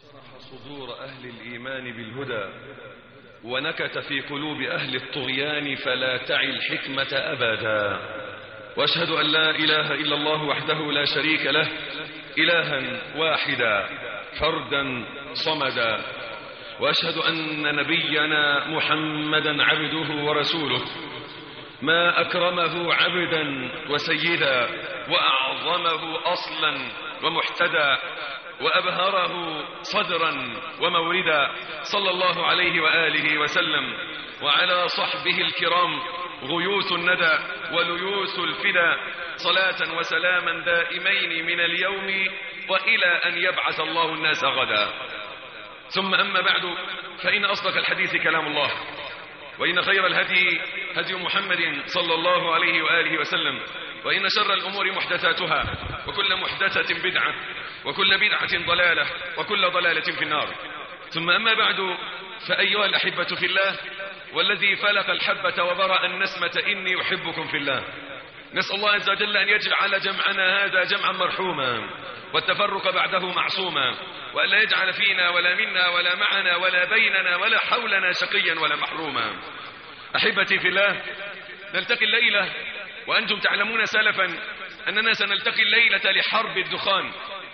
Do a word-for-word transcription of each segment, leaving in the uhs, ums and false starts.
صدور أهل الإيمان بالهدى ونكت في قلوب أهل الطغيان فلا تعي الحكمة أبدا. وأشهد أن لا إله إلا الله وحده لا شريك له، إلها واحدا فردا صمدا. وأشهد أن نبينا محمدا عبده ورسوله، ما أكرمه عبدا وسيدا، وأعظمه أصلا ومحتدى، وأبهره صدرا وموردا، صلى الله عليه وآله وسلم وعلى صحبه الكرام غيوث الندى وليوث الفدا، صلاة وسلاما دائمين من اليوم وإلى أن يبعث الله الناس غدا. ثم أما بعد، فإن أصدق الحديث كلام الله، وإن خير الهدي هدي محمد صلى الله عليه وآله وسلم، وإن شر الأمور محدثاتها، وكل محدثة بدعة، وكل بدعة ضلالة، وكل ضلالة في النار. ثم أما بعد، فأيها الأحبة في الله، والذي فلق الحبة وبرأ النسمة إني أحبكم في الله. نسأل الله عز وجل أن يجعل جمعنا هذا جمعا مرحوما، والتفرق بعده معصوما، وأن لا يجعل فينا ولا منا ولا معنا ولا بيننا ولا حولنا شقيا ولا محروما. أحبتي في الله، نلتقي الليلة وأنتم تعلمون سلفا أننا سنلتقي الليلة لحرب الدخان،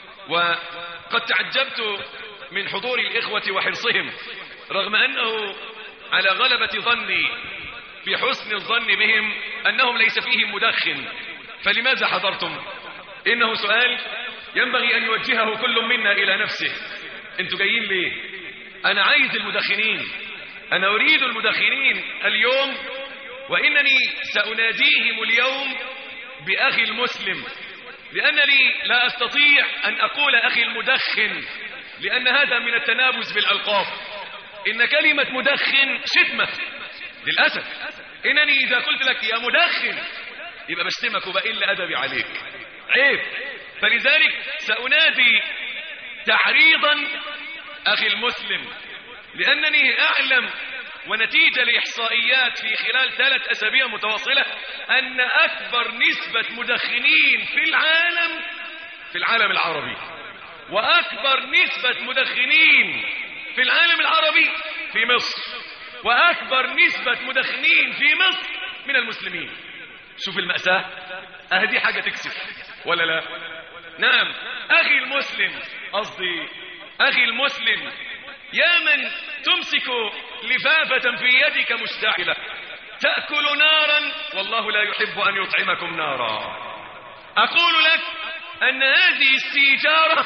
وقد تعجبت من حضور الإخوة وحرصهم، رغم أنه على غلبة ظني في حسن الظن بهم أنهم ليس فيهم مدخن، فلماذا حضرتم؟ إنه سؤال ينبغي أن يوجهه كل منا إلى نفسه. أنتوا جايين ليه؟ أنا عايز المدخنين، أنا أريد المدخنين اليوم، وإنني سأناديهم اليوم بأخي المسلم، لأنني لا أستطيع أن أقول أخي المدخن، لأن هذا من التنابز بالألقاب. إن كلمة مدخن شتمة للأسف. إنني إذا قلت لك يا مدخن يبقى بشتمك وبقل أدبي عليك، عيب. فلذلك سأنادي تعريضا أخي المسلم، لأنني أعلم ونتيجة لإحصائيات في خلال ثلاث أسابيع متواصلة أن أكبر نسبة مدخنين في العالم في العالم العربي، وأكبر نسبة مدخنين في العالم العربي في مصر، وأكبر نسبة مدخنين في مصر من المسلمين. شوف المأساة، أهدي حاجة تكسف ولا لا؟ نعم. أخي المسلم، قصدي أخي المسلم، يا من تمسك لفافة في يدك مشتعلة تأكل نارا والله لا يحب أن يطعمكم نارا. أقول لك أن هذه السيجارة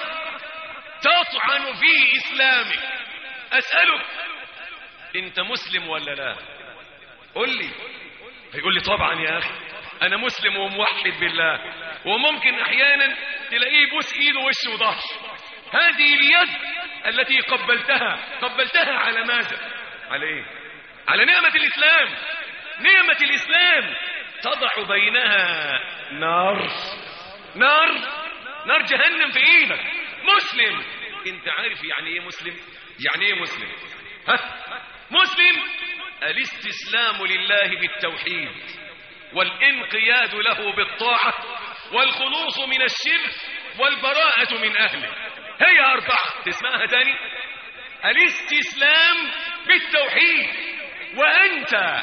تطعن في إسلامك. أسألك، أنت مسلم ولا لا؟ قل لي. هيقول لي طبعا يا أخي أنا مسلم وموحد بالله، وممكن أحيانا تلاقيه بوس إيده وشه وظهر. هذه اليد التي قبلتها قبلتها على ماذا؟ على إيه؟ على نعمة الإسلام. نعمة الإسلام تضع بينها نار نار نار جهنم في إيدك. مسلم. أنت عارف يعني إيه مسلم؟ يعني إيه مسلم؟ ها؟ مسلم الاستسلام لله بالتوحيد، والانقياد له بالطاعة، والخلوص من الشرك، والبراءة من أهله. هي أربعة، تسمعها تاني؟ الاستسلام بالتوحيد، وأنت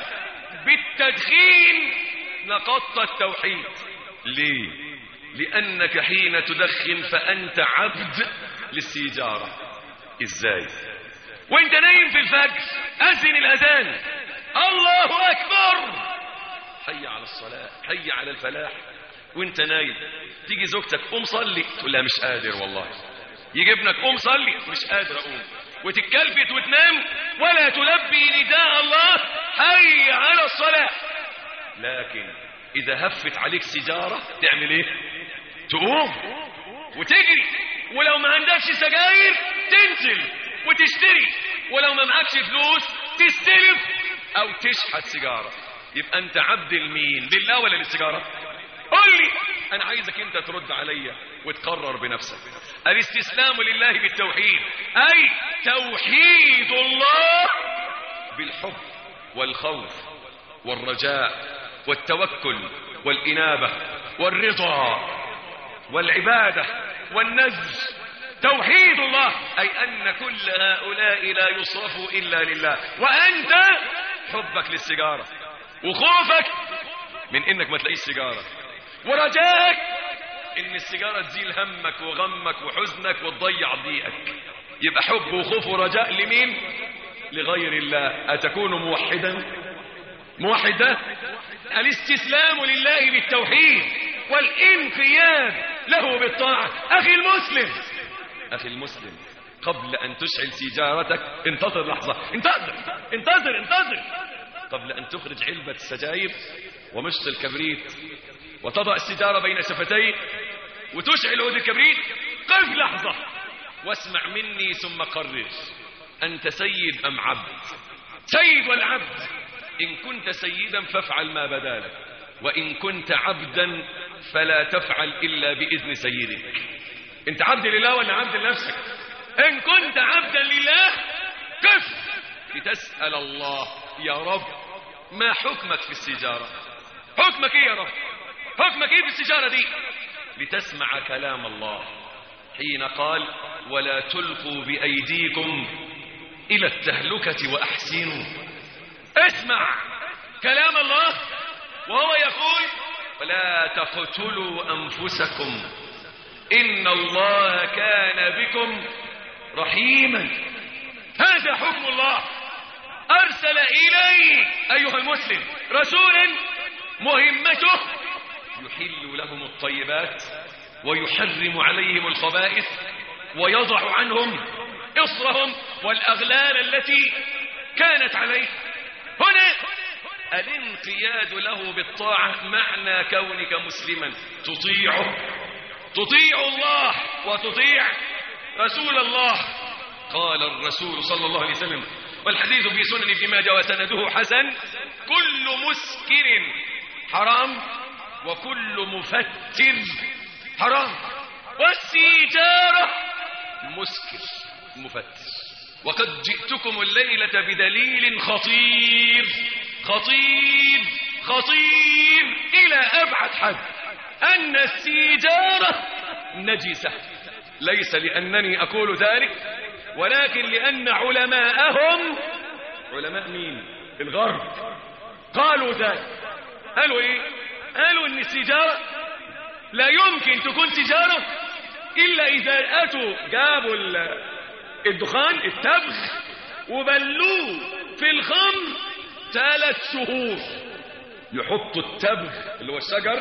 بالتدخين نقضت التوحيد. ليه؟ لأنك حين تدخن فأنت عبد للسيجارة. إزاي؟ وانت نايم في الفجر أذن الأذان، الله أكبر، حي على الصلاة، حي على الفلاح، وانت نايم تيجي زوجتك قوم صلي، تقول لها مش قادر والله. يجي ابنك قوم صلي، مش قادر أقوم، وتتكلفت وتنام ولا تلبي نداء الله حي على الصلاة. لكن إذا هفت عليك سيجارة تعمل إيه؟ تقوم وتجري، ولو ما عندكش سجاير تنزل وتشتري، ولو ما معكش فلوس تستلف أو تشحت سيجارة. يبقى أنت عبد المين؟ لله ولا للسيجارة؟ قل لي. أنا عايزك أنت ترد عليا وتقرر بنفسك. الاستسلام لله بالتوحيد، أي توحيد الله بالحب والخوف والرجاء والتوكل والإنابة والرضا والعبادة والنذر توحيد الله، أي أن كل هؤلاء لا يصرفوا إلا لله. وأنت حبك للسيجارة وخوفك من إنك ما تلاقيش سيجارة، ورجاك إن السيجارة تزيل همك وغمك وحزنك وتضيع ضيقك. يبقى حب وخوف ورجاء لمين؟ لغير الله. أتكون موحدا؟ موحدا الاستسلام لله بالتوحيد والانقياد له بالطاعة. أخي المسلم، أخي المسلم، قبل أن تشعل سيجارتك انتظر لحظة، انتظر انتظر انتظر قبل أن تخرج علبة السجاير ومشط الكبريت وتضع السيجارة بين شفتيك وتشعل عود الكبريت، قف لحظة واسمع مني ثم قرر، أنت سيد أم عبد؟ سيد والعبد، إن كنت سيدا فافعل ما بدا لك، وإن كنت عبدا فلا تفعل إلا بإذن سيدك. أنت عبد لله ولا عبد لنفسك؟ إن كنت عبدا لله قف لتسأل الله يا رب ما حكمك في السيجارة؟ حكمك إيه يا رب؟ حكمك إيه في السيجارة دي؟ لتسمع كلام الله حين قال ولا تلقوا بأيديكم إلى التهلكة وأحسنوا. اسمع كلام الله وهو يقول ولا تقتلوا أنفسكم إن الله كان بكم رحيما. هذا حكم الله. أرسل إليه أيها المسلم رسولا مهمته يحل لهم الطيبات ويحرم عليهم الخبائث ويضع عنهم إصرهم والأغلال التي كانت عليه. هنا الانقياد له بالطاعة معنى كونك مسلما تطيعه، تطيع الله وتطيع رسول الله. قال الرسول صلى الله عليه وسلم والحديث في سنن ابن ماجه وسنده حسن كل مسكر حرام وكل مفتر حرام، والسيجارة مسكر مفتر. وقد جئتكم الليلة بدليل خطير خطير خطير إلى أبعد حد أن السيجارة نجسة، ليس لأنني أقول ذلك ولكن لأن علماءهم، علماء مين؟ الغرب، قالوا ذلك. قالوا إيه؟ قالوا إن السيجارة لا يمكن تكون سيجارة إلا إذا أتوا جابوا الدخان التبغ وبلوه في الخمر ثلاث شهور. يحطوا التبغ اللي هو الشجر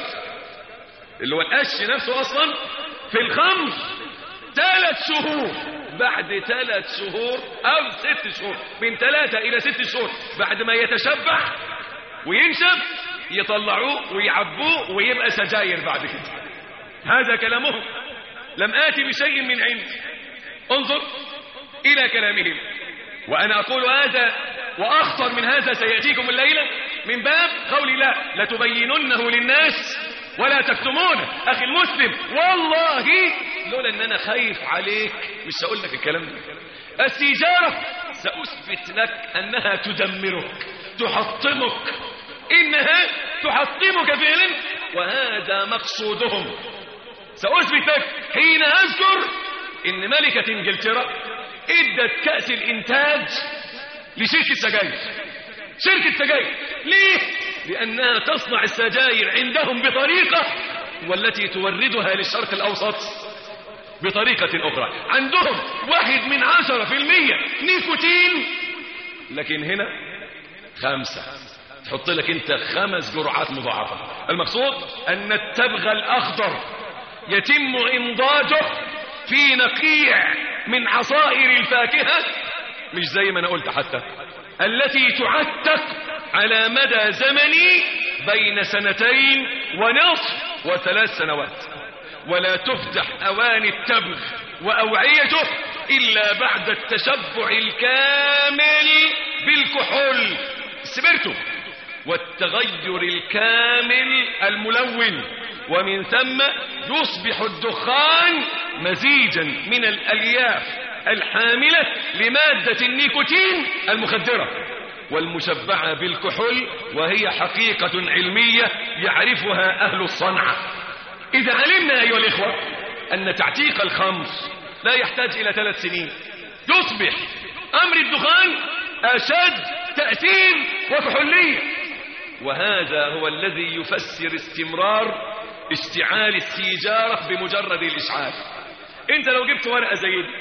اللي هو القش نفسه أصلا في الخمر ثلاث شهور. بعد ثلاث شهور أو ست شهور، من ثلاثة إلى ست شهور، بعد ما يتشبع وينشف يطلعوه ويعبوه ويبقى سجاير بعد كده. هذا كلامهم، لم آتي بشيء من عندي. انظر إلى كلامهم. وأنا أقول هذا وأخطر من هذا سيأتيكم الليلة من باب قول الله لتبيننه للناس ولا تكتمونه. أخي المسلم والله لولا أن أنا خايف عليك مش هقول لك الكلام ده. السيجارة سأثبت لك أنها تدمرك تحطمك، إنها تحطمك فعلا، وهذا مقصودهم. سأثبت لك حين أذكر إن ملكة إنجلترا ادت كأس الإنتاج لشركة سجاير. شركة سجاير ليه؟ لأنها تصنع السجاير عندهم بطريقة والتي توردها للشرق الأوسط بطريقة أخرى. عندهم واحد من عشرة في المية نيكوتين، لكن هنا خمسة. تحط لك انت خمس جرعات مضاعفة. المقصود أن التبغ الأخضر يتم إنضاجه في نقيع من عصائر الفاكهة، مش زي ما أنا قلت حتى التي تعتق على مدى زمني بين سنتين ونصف وثلاث سنوات، ولا تفتح أواني التبغ وأوعيته إلا بعد التشبع الكامل بالكحول السبرتو والتغير الكامل الملون، ومن ثم يصبح الدخان مزيجا من الألياف الحاملة لمادة النيكوتين المخدرة والمشبعة بالكحول، وهي حقيقة علمية يعرفها أهل الصنعة. إذا علمنا أيها الإخوة أن تعتيق الخمر لا يحتاج إلى ثلاث سنين يصبح أمر الدخان أشد تأثير وكحولية. وهذا هو الذي يفسر استمرار اشتعال السيجارة بمجرد الإشعال. انت لو جبت ورقة زي دي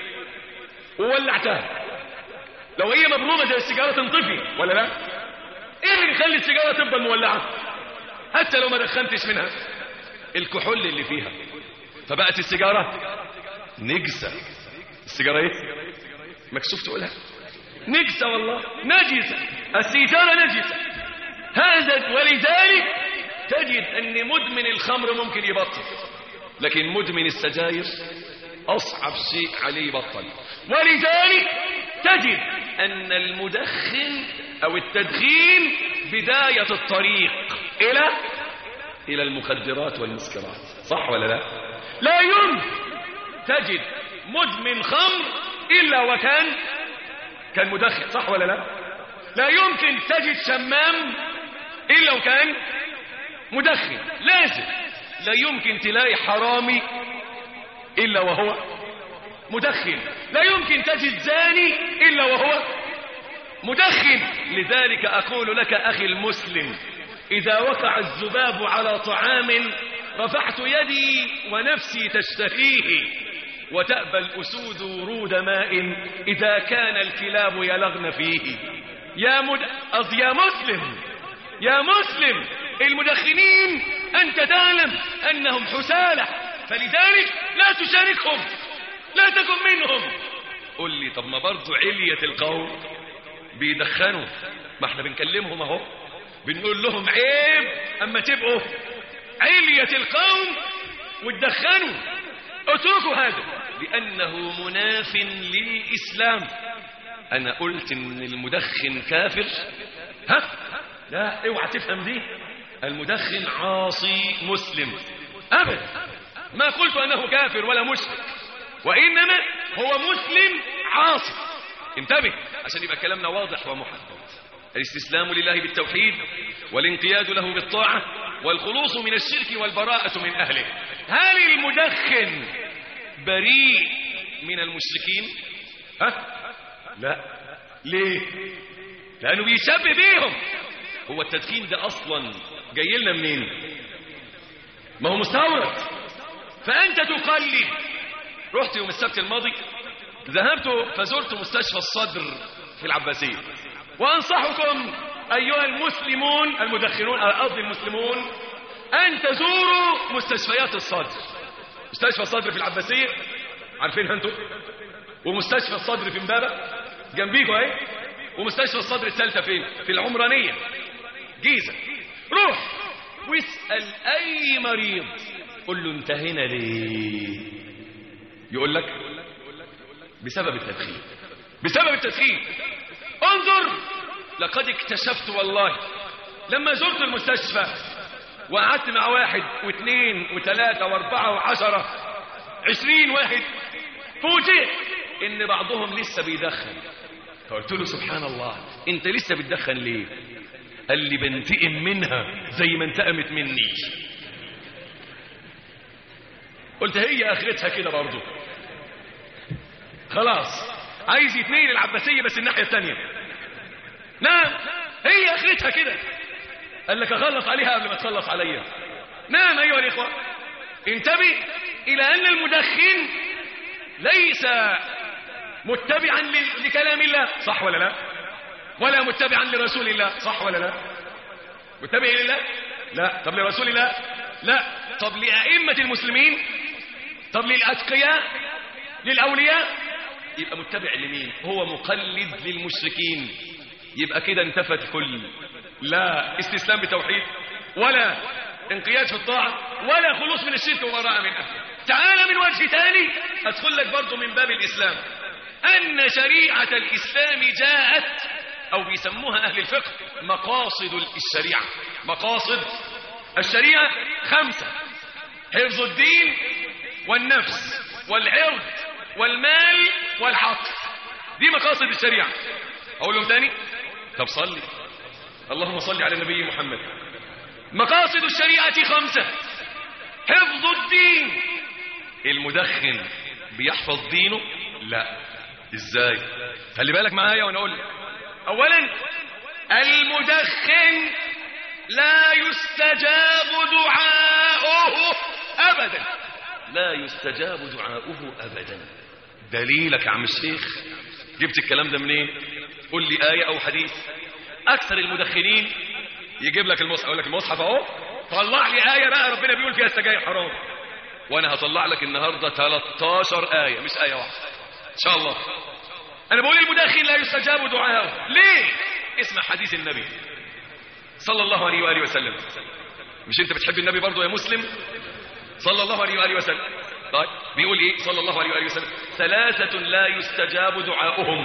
وولعتها، لو هي مبرومة زي السيجارة تنطفي ولا لا؟ ايه اللي يخلي السيجارة تفضل مولعة حتى لو ما دخنتش منها؟ الكحول اللي فيها، فبقت السيجارة نجسة. السيجارة ايه؟ مكسوف تقولها نجسة، والله نجسة، السيجارة نجسة. هذا ولذلك تجد ان مدمن الخمر ممكن يبطل، لكن مدمن السجاير اصعب شيء عليه يبطل. ولذلك تجد ان المدخن او التدخين بداية الطريق الى الى المخدرات والمسكرات، صح ولا لا؟ لا يمكن تجد مدمن خمر الا وكان كان مدخن، صح ولا لا؟ لا يمكن تجد شمام الا وكان مدخن، لازم. لا يمكن تلاقي حرامي الا وهو مدخن، لا يمكن تجد زاني الا وهو مدخن. لذلك اقول لك اخي المسلم، اذا وقع الذباب على طعام رفعت يدي ونفسي تشتهيه، وتأبى الأسود ورود ماء إذا كان الكلاب يلغن فيه. يا, مد... يا مسلم يا مسلم، المدخنين أنت تعلم أنهم حسالة، فلذلك لا تشاركهم، لا تكن منهم. قل لي طب ما برضو علية القوم بيدخنوا، ما احنا بنكلمهم اهو، بنقول لهم عيب اما تبقوا علية القوم وتدخنوا، اتركوا هذا لأنه مناف للإسلام. أنا قلت إن المدخن كافر؟ ها؟ لا، اوعى تفهم دي. المدخن عاصي مسلم أبدا، ما قلت أنه كافر ولا مشرك، وإنما هو مسلم عاصي. انتبه عشان يبقى كلامنا واضح ومحدد. الاستسلام لله بالتوحيد والانقياد له بالطاعة والخلوص من الشرك والبراءة من أهله. هل المدخن بريء من المشركين؟ ها؟ لا. ليه؟ لأنه بيشبه بيهم. هو التدخين ده أصلا جاي لنا منين؟ ما هو مستورد. فأنت تقلد. رحت يوم السبت الماضي، ذهبت فزرت مستشفى الصدر في العباسية، وأنصحكم أيها المسلمون المدخنون، قصدي المسلمون، أن تزوروا مستشفيات الصدر. مستشفى الصدر في العباسية عارفينها انتم، ومستشفى الصدر في امبابة جنبيكوا اهي، ومستشفى الصدر الثالثة فين؟ في العمرانية جيزة. روح واسأل أي مريض، قل له انت هنا ليه؟ يقول لك بسبب التدخين. بسبب التدخين. انظر، لقد اكتشفت والله لما زرت المستشفى وقعدت مع واحد واثنين وثلاثة واربعة وعشرة عشرين واحد، فوجئت ان بعضهم لسه بيدخن. فقلت له سبحان الله، انت لسه بتدخن ليه؟ قال لي بنتقم منها زي ما انتقمت مني. قلت هي اخرتها كده برضو، خلاص عايز يتنقل العباسية بس الناحية الثانية. نعم هي اخرتها كده. قال لك اخلص عليها قبل ما تخلص عليا. نعم ايها الاخوة، انتبه الى ان المدخن ليس متبعا لكلام الله، صح ولا لا؟ ولا متبعا لرسول الله، صح ولا لا؟ متبع لله؟ لا. طب لرسول الله؟ لا. طب لأئمة المسلمين؟ طب للأتقياء؟ للأولياء؟ يبقى متبع لمين؟ هو مقلد للمشركين. يبقى كده انتفت الكل. لا استسلام بتوحيد، ولا انقياد في الطاعة، ولا خلوص من الشرك وبراءة من أهله. تعال من وجه ثاني أدخل لك برضو من باب الإسلام، أن شريعة الإسلام جاءت، أو بيسموها أهل الفقه مقاصد الشريعة. مقاصد الشريعة خمسة: حفظ الدين والنفس والعرض والمال والعقل. دي مقاصد الشريعة. أقول لهم تاني؟ طب صلي. اللهم صل على النبي محمد. مقاصد الشريعة خمسة: حفظ الدين. المدخن بيحفظ دينه؟ لا. ازاي؟ خلي بالك معايا وانا اقول لك. اولا المدخن لا يستجاب دعاؤه ابدا، لا يستجاب دعاؤه ابدا. دليلك يا عم الشيخ؟ جبت الكلام ده منين؟ قول لي آية او حديث. اكثر المدخنين يجيب لك المصحف، اقول لك المصحف اهو، طلع لي آية بقى ربنا بيقول فيها السجاير حرام، وانا هطلع لك النهارده ثلاثتاشر آية مش آية واحدة ان شاء الله. انا بقول المدخن لا يستجاب دعاؤه ليه؟ اسمع حديث النبي صلى الله عليه واله وسلم. مش انت بتحب النبي برضه يا مسلم؟ صلى الله عليه واله وسلم. طيب بيقول ايه صلى الله عليه واله وسلم؟ ثلاثة لا يستجاب دعاؤهم: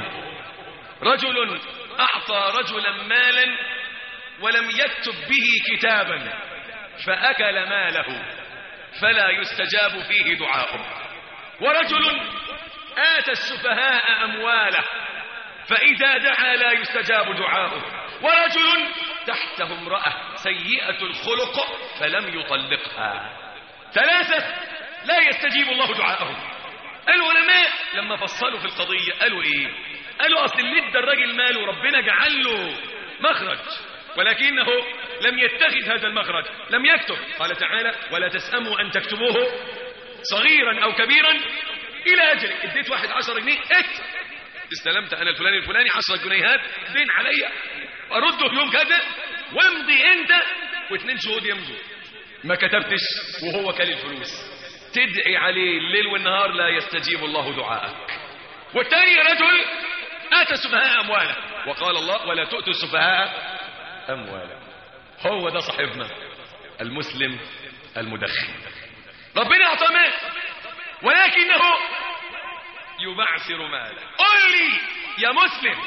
رجل اعطى رجلا مالا ولم يكتب به كتابا فاكل ماله فلا يستجاب فيه دعاؤه، ورجل آتى السفهاء أمواله فإذا دعا لا يستجاب دعاؤه، ورجل تحته امرأة سيئة الخلق فلم يطلقها. ثلاثة لا يستجيب الله دعاءهم. العلماء لما فصلوا في القضية قالوا ايه؟ قالوا اصل اللي ادى الراجل ماله ربنا جعل له مخرج، ولكنه لم يتخذ هذا المخرج، لم يكتب. قال تعالى: ولا تسأموا أن تكتبوه صغيرا أو كبيرا إلى أجل. اديت واحد عشر جنيه اكتب، استلمت أنا الفلاني الفلاني عشر جنيهات دين عليا أرده يوم كذا، وامضي أنت واثنين شهود يمضوا. ما كتبتش وهو كل الفلوس، تدعي عليه الليل والنهار لا يستجيب الله دعاءك. والثاني رجل آتى السفهاء أمواله، وقال الله: ولا تؤتوا السفهاء أمواله. هو ده صاحبنا المسلم المدخن، ربنا أعطاه مال ولكنه يبعثر ماله. قل لي يا مسلم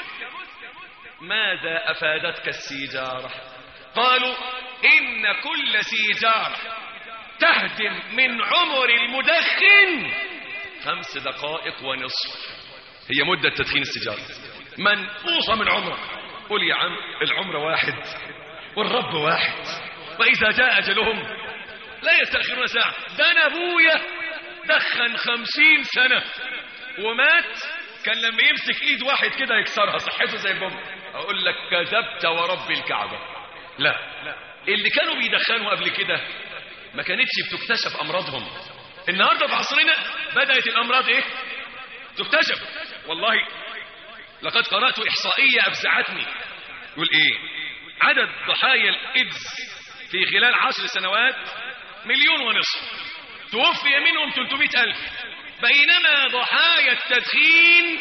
ماذا أفادتك السيجارة؟ قالوا: إن كل سيجارة تهدم من عمر المدخن خمس دقائق ونصف. هي مدة تدخين السيجارة منقوصة من عمره. قل يا عم العمر واحد والرب واحد، وإذا جاء أجلهم لا يستأخرون ساعة. ده أنا أبويا دخن خمسين سنة ومات، كان لما يمسك إيد واحد كده يكسرها، صحته زي البوم. أقول لك كذبت ورب الكعبة. لا، اللي كانوا بيدخنوا قبل كده ما كانتش بتكتشف أمراضهم. النهاردة في عصرنا بدأت الأمراض إيه؟ تكتشف. والله لقد قرأت إحصائية أفزعتني. يقول إيه؟ عدد ضحايا الإيدز في خلال عشر سنوات مليون ونصف، توفي منهم ثلاثمائة ألف، بينما ضحايا التدخين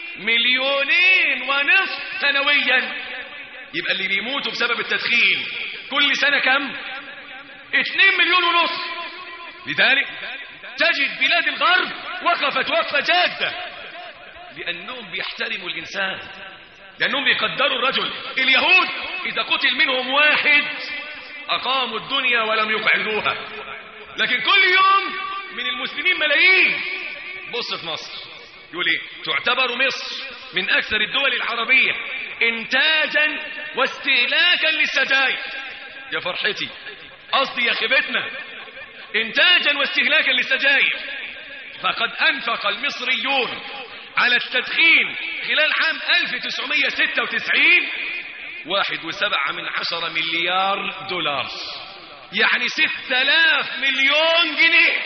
مليونين ونصف سنويا. يبقى اللي بيموتوا بسبب التدخين كل سنة كم؟ اثنين مليون ونصف. لذلك تجد بلاد الغرب وقفت وقفة جادة، لأنهم بيحترموا الإنسان، لأنهم بيقدروا الرجل. اليهود إذا قتل منهم واحد أقاموا الدنيا ولم يقعدوها، لكن كل يوم من المسلمين ملايين. بص في مصر يقول ايه؟ تعتبر مصر من أكثر الدول العربية إنتاجا واستهلاكا للسجاير. يا فرحتي، قصدي يا خيبتنا، إنتاجا واستهلاكا للسجاير. فقد أنفق المصريون على التدخين خلال عام ألف وتسعمائة وستة وتسعين واحد وسبعة من عشرة مليار دولار، يعني ستة آلاف مليون جنيه.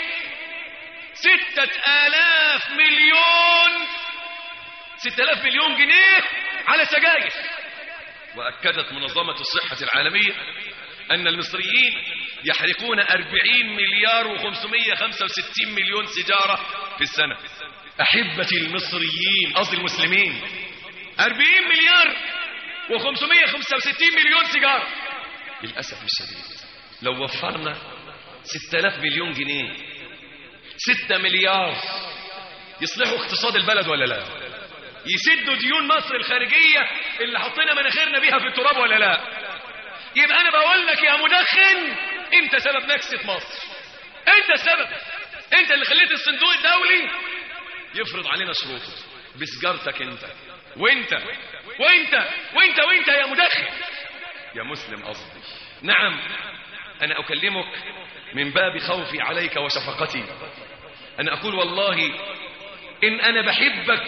ستة آلاف مليون ستة آلاف مليون جنيه على سجاير. وأكدت منظمة الصحة العالمية أن المصريين يحرقون أربعين مليار وخمسمائة وخمسة وستين مليون سيجارة في السنة. أحبتي المصريين، قصدي المسلمين، أربعين مليار وخمسمائة وخمسة وستين مليون سيجارة. للأسف الشديد لو وفرنا ستة آلاف مليون جنيه، ستة مليار، يصلحوا اقتصاد البلد ولا لا؟ يسدوا ديون مصر الخارجية اللي حطينا مناخيرنا بيها في التراب ولا لا؟ يبقى أنا بقول لك يا مدخن، أنت سبب نكسة مصر، أنت السبب. أنت اللي خليت الصندوق الدولي يفرض علينا شروطه بسجارتك أنت وأنت وأنت وأنت وأنت يا مدخن يا مسلم. قصدي نعم، أنا أكلمك من باب خوفي عليك وشفقتي. أنا أقول والله إن أنا بحبك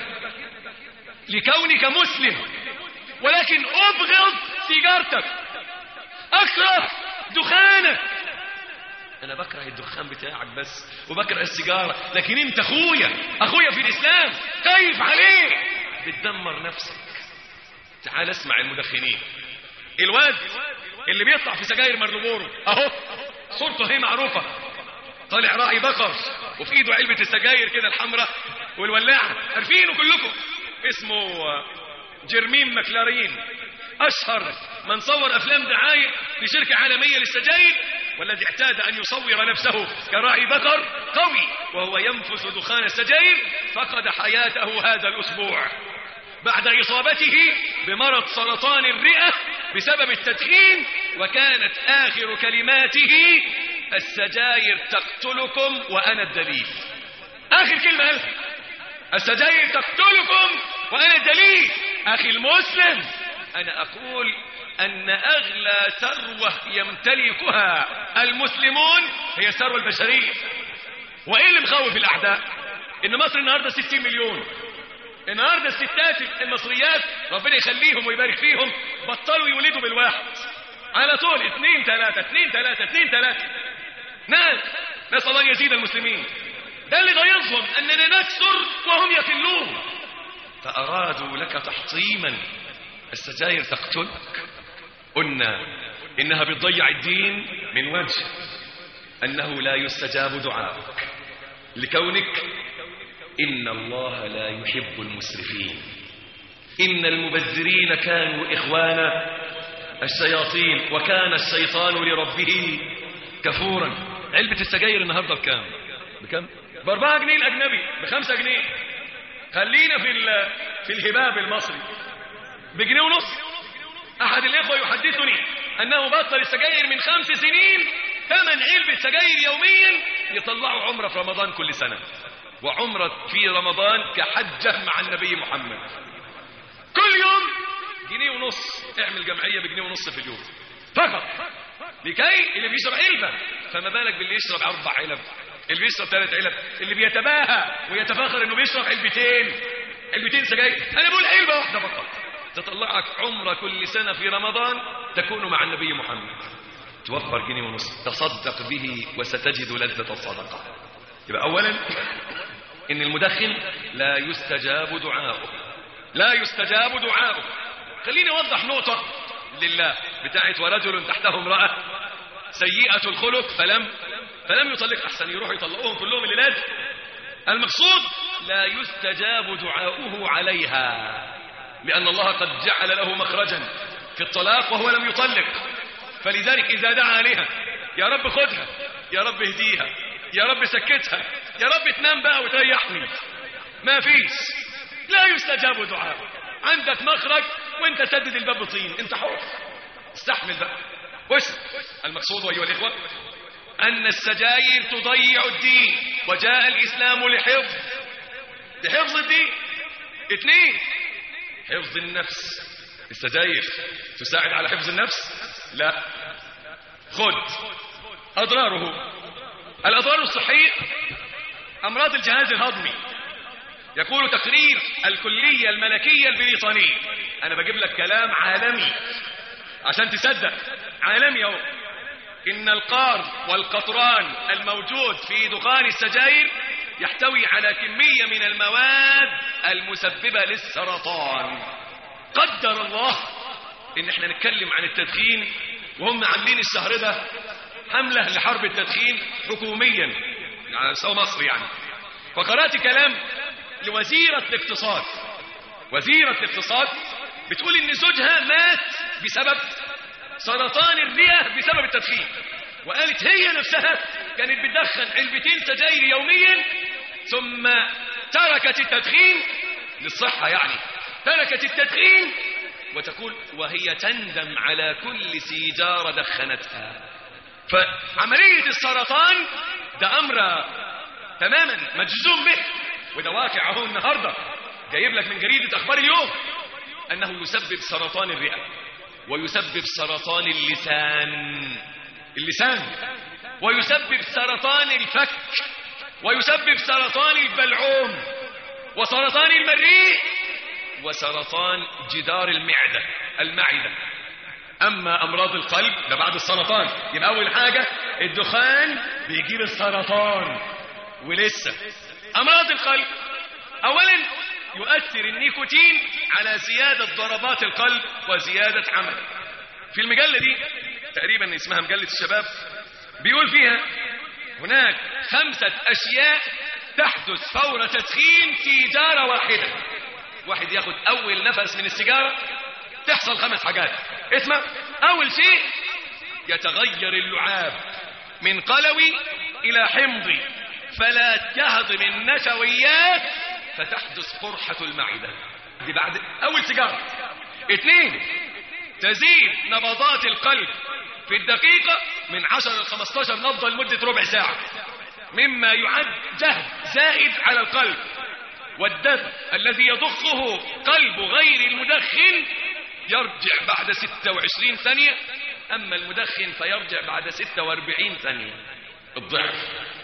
لكونك مسلم، ولكن أبغض سيجارتك، أكره دخانك. أنا بكره الدخان بتاعك بس وبكره السيجارة، لكن أنت أخويا، أخويا في الإسلام، خايف عليه، بتدمر نفسك. تعال اسمع المدخنين. الواد اللي بيطلع في سجاير مارلبورو أهو صورته هي معروفة، طالع راعي بقر وفي ايده علبة السجاير كده الحمراء والولاعة، عارفينه كلكم، اسمه جيرمين ماكلارين، اشهر من صور افلام دعاية لشركة عالمية للسجاير، والذي اعتاد ان يصور نفسه كراعي بقر قوي وهو ينفث دخان السجاير، فقد حياته هذا الاسبوع بعد اصابته بمرض سرطان الرئة بسبب التدخين، وكانت اخر كلماته: السجاير تقتلكم وأنا الدليل. آخر كلمة قالها السجاير تقتلكم وأنا الدليل. أخي المسلم، أنا أقول أن أغلى ثروة يمتلكها المسلمون هي الثروة البشرية. وإيه اللي مخوف الأعداء؟ إن مصر النهاردة ستين مليون. النهاردة الستات المصريات ربنا يخليهم ويبارك فيهم بطلوا يولدوا بالواحد على طول، اثنين ثلاثة اثنين ثلاثة اثنين ثلاثة. ناس نسأل الله يزيد المسلمين. ده اللي غيظهم أننا نكثر وهم يقلون، فأرادوا لك تحطيما. السجاير تقتلك. قلنا إنها بتضيع الدين من وجه أنه لا يستجاب دعاءك لكونك إن الله لا يحب المسرفين، إن المبذرين كانوا إخوان الشياطين وكان الشيطان لربه كفورا. علبة السجاير النهاردة بكام؟ بكام؟ باربعة جنيه الأجنبي، بخمسة جنيه. خلينا في في الهباب المصري بجنيه ونص. أحد الإخوة يحدثني أنه بطل السجاير من خمس سنين، ثمن علبة سجاير يوميا يطلعوا عمرة في رمضان كل سنة، وعمرة في رمضان كحجة مع النبي محمد. كل يوم جنيه ونص، اعمل جمعية بجنيه ونص في اليوم فقط لكي اللي بيشرب علبة، فما بالك باللي يشرب أربع علب، اللي بيشرب ثلاث علب، اللي بيتباهى ويتفاخر انه بيشرب علبتين علبتين سجاير. انا بقول علبة واحدة فقط تطلعك عمرة كل سنة في رمضان تكون مع النبي محمد. توفر جنيه ونص، تصدق به وستجد لذة الصدقة. يبقى أولا إن المدخن لا يستجاب دعاؤه، لا يستجاب دعاؤه. خليني أوضح نقطة لله بتاعت ورجل تحته امرأة سيئة الخلق فلم فلم يطلق، أحسن يروحوا يطلقوهم كلهم الليلات. المقصود لا يستجاب دعاؤه عليها، لأن الله قد جعل له مخرجا في الطلاق وهو لم يطلق، فلذلك إذا دعا عليها يا رب خدها، يا رب اهديها، يا رب سكتها، يا رب تنام بقى وتريحني، ما فيش، لا يستجاب دعاء. عندك مخرج وانت سدد الباب بطين، انت حر، استحمل بقى. وش المقصود أيها الإخوة؟ أن السجاير تضيع الدين، وجاء الإسلام لحفظ لحفظ الدين. اثنين، حفظ النفس. السجاير تساعد على حفظ النفس؟ لا. خذ أضراره. الأضرار الصحية: أمراض الجهاز الهضمي. يقول تقرير الكلية الملكية البريطانية، أنا بجيب لك كلام عالمي عشان تصدق، عالمي اهو، إن القار والقطران الموجود في دخان السجاير يحتوي على كمية من المواد المسببة للسرطان. قدر الله إن احنا نتكلم عن التدخين وهم عاملين الشهر ده حملة لحرب التدخين حكوميا على سوى مصر يعني. فقرأت كلام لوزيرة الاقتصاد، وزيرة الاقتصاد بتقول إن زوجها مات بسبب سرطان الرئة بسبب التدخين، وقالت هي نفسها كانت بتدخن علبتين سجاير يوميا ثم تركت التدخين للصحة، يعني تركت التدخين، وتقول وهي تندم على كل سيجارة دخنتها. فعملية السرطان ده أمر تماما مجزوم به، وده واقع اهو النهارده جايب لك من جريدة أخبار اليوم أنه يسبب سرطان الرئة، ويسبب سرطان اللسان اللسان ويسبب سرطان الفك، ويسبب سرطان البلعوم. وسرطان المريء وسرطان جدار المعدة المعدة. أما أمراض القلب ده بعد السرطان. يبقى أول حاجة الدخان بيجيب السرطان. ولسه أمراض القلب، أولا يؤثر النيكوتين على زيادة ضربات القلب وزيادة عمل. في المجلة دي تقريبا اسمها مجلة الشباب بيقول فيها هناك خمسة أشياء تحدث فور تدخين سيجارة واحدة. واحد ياخد أول نفس من السيجارة تحصل خمس حاجات. اسمع، أول شيء يتغير اللعاب من قلوي إلى حمضي فلا يهضم النشويات فتحدث قرحة المعدة. دي بعد أول سيجارة. اثنين، تزيد نبضات القلب في الدقيقة من عشرة إلى خمسة عشر نبضة لمدة ربع ساعة، مما يعد جهد زائد على القلب. والدم الذي يضخه قلب غير المدخن يرجع بعد ستة وعشرين ثانية، أما المدخن فيرجع بعد ستة وأربعين ثانية، الضعف.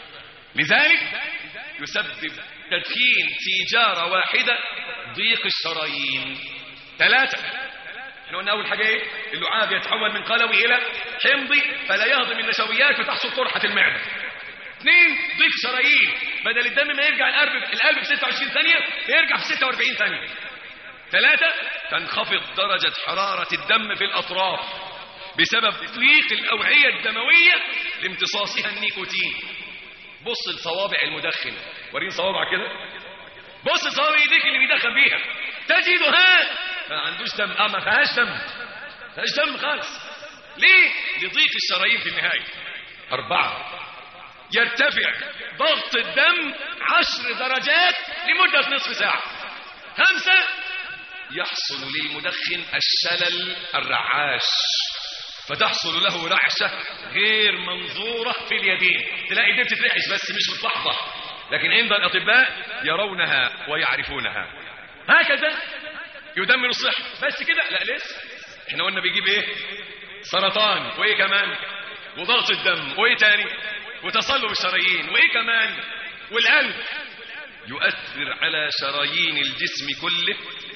لذلك يسبب تدخين سيجارة واحدة ضيق الشرايين. ثلاثة، احنا قلنا أول حاجة ايه؟ اللعاب يتحول من قلوي إلى حمضي فلا يهضم النشويات فتحصل قرحة المعدة. اثنين، ضيق شرايين، بدل الدم ما يرجع القلب القلب في ستة وعشرين ثانية يرجع في ستة وأربعين ثانية. ثلاثة، تنخفض درجة حرارة الدم في الأطراف بسبب ضيق الأوعية الدموية لامتصاصها النيكوتين. بص لصوابع المدخن، ورين صوابع كده، بص لصوابع ايديك اللي بيدخن بيها تجدها ما عندوش دم، اه ما فيهاش دم، ما فيهاش دم خالص. ليه؟ لضيق الشرايين في النهاية. أربعة، يرتفع ضغط الدم عشر درجات لمدة نصف ساعة. خمسة، يحصل للمدخن الشلل الرعاش فتحصل له رعشة غير منظورة في اليدين، تلاقي ايديه بتترعش بس مش بتلحظة، لكن عند الأطباء يرونها ويعرفونها. هكذا يدمر الصحة. بس كده؟ لا لسه، احنا قلنا بيجيب ايه؟ سرطان، وايه كمان؟ وضغط الدم، وايه تاني؟ وتصلب الشرايين، وايه كمان؟ والقلب. يؤثر على شرايين الجسم كله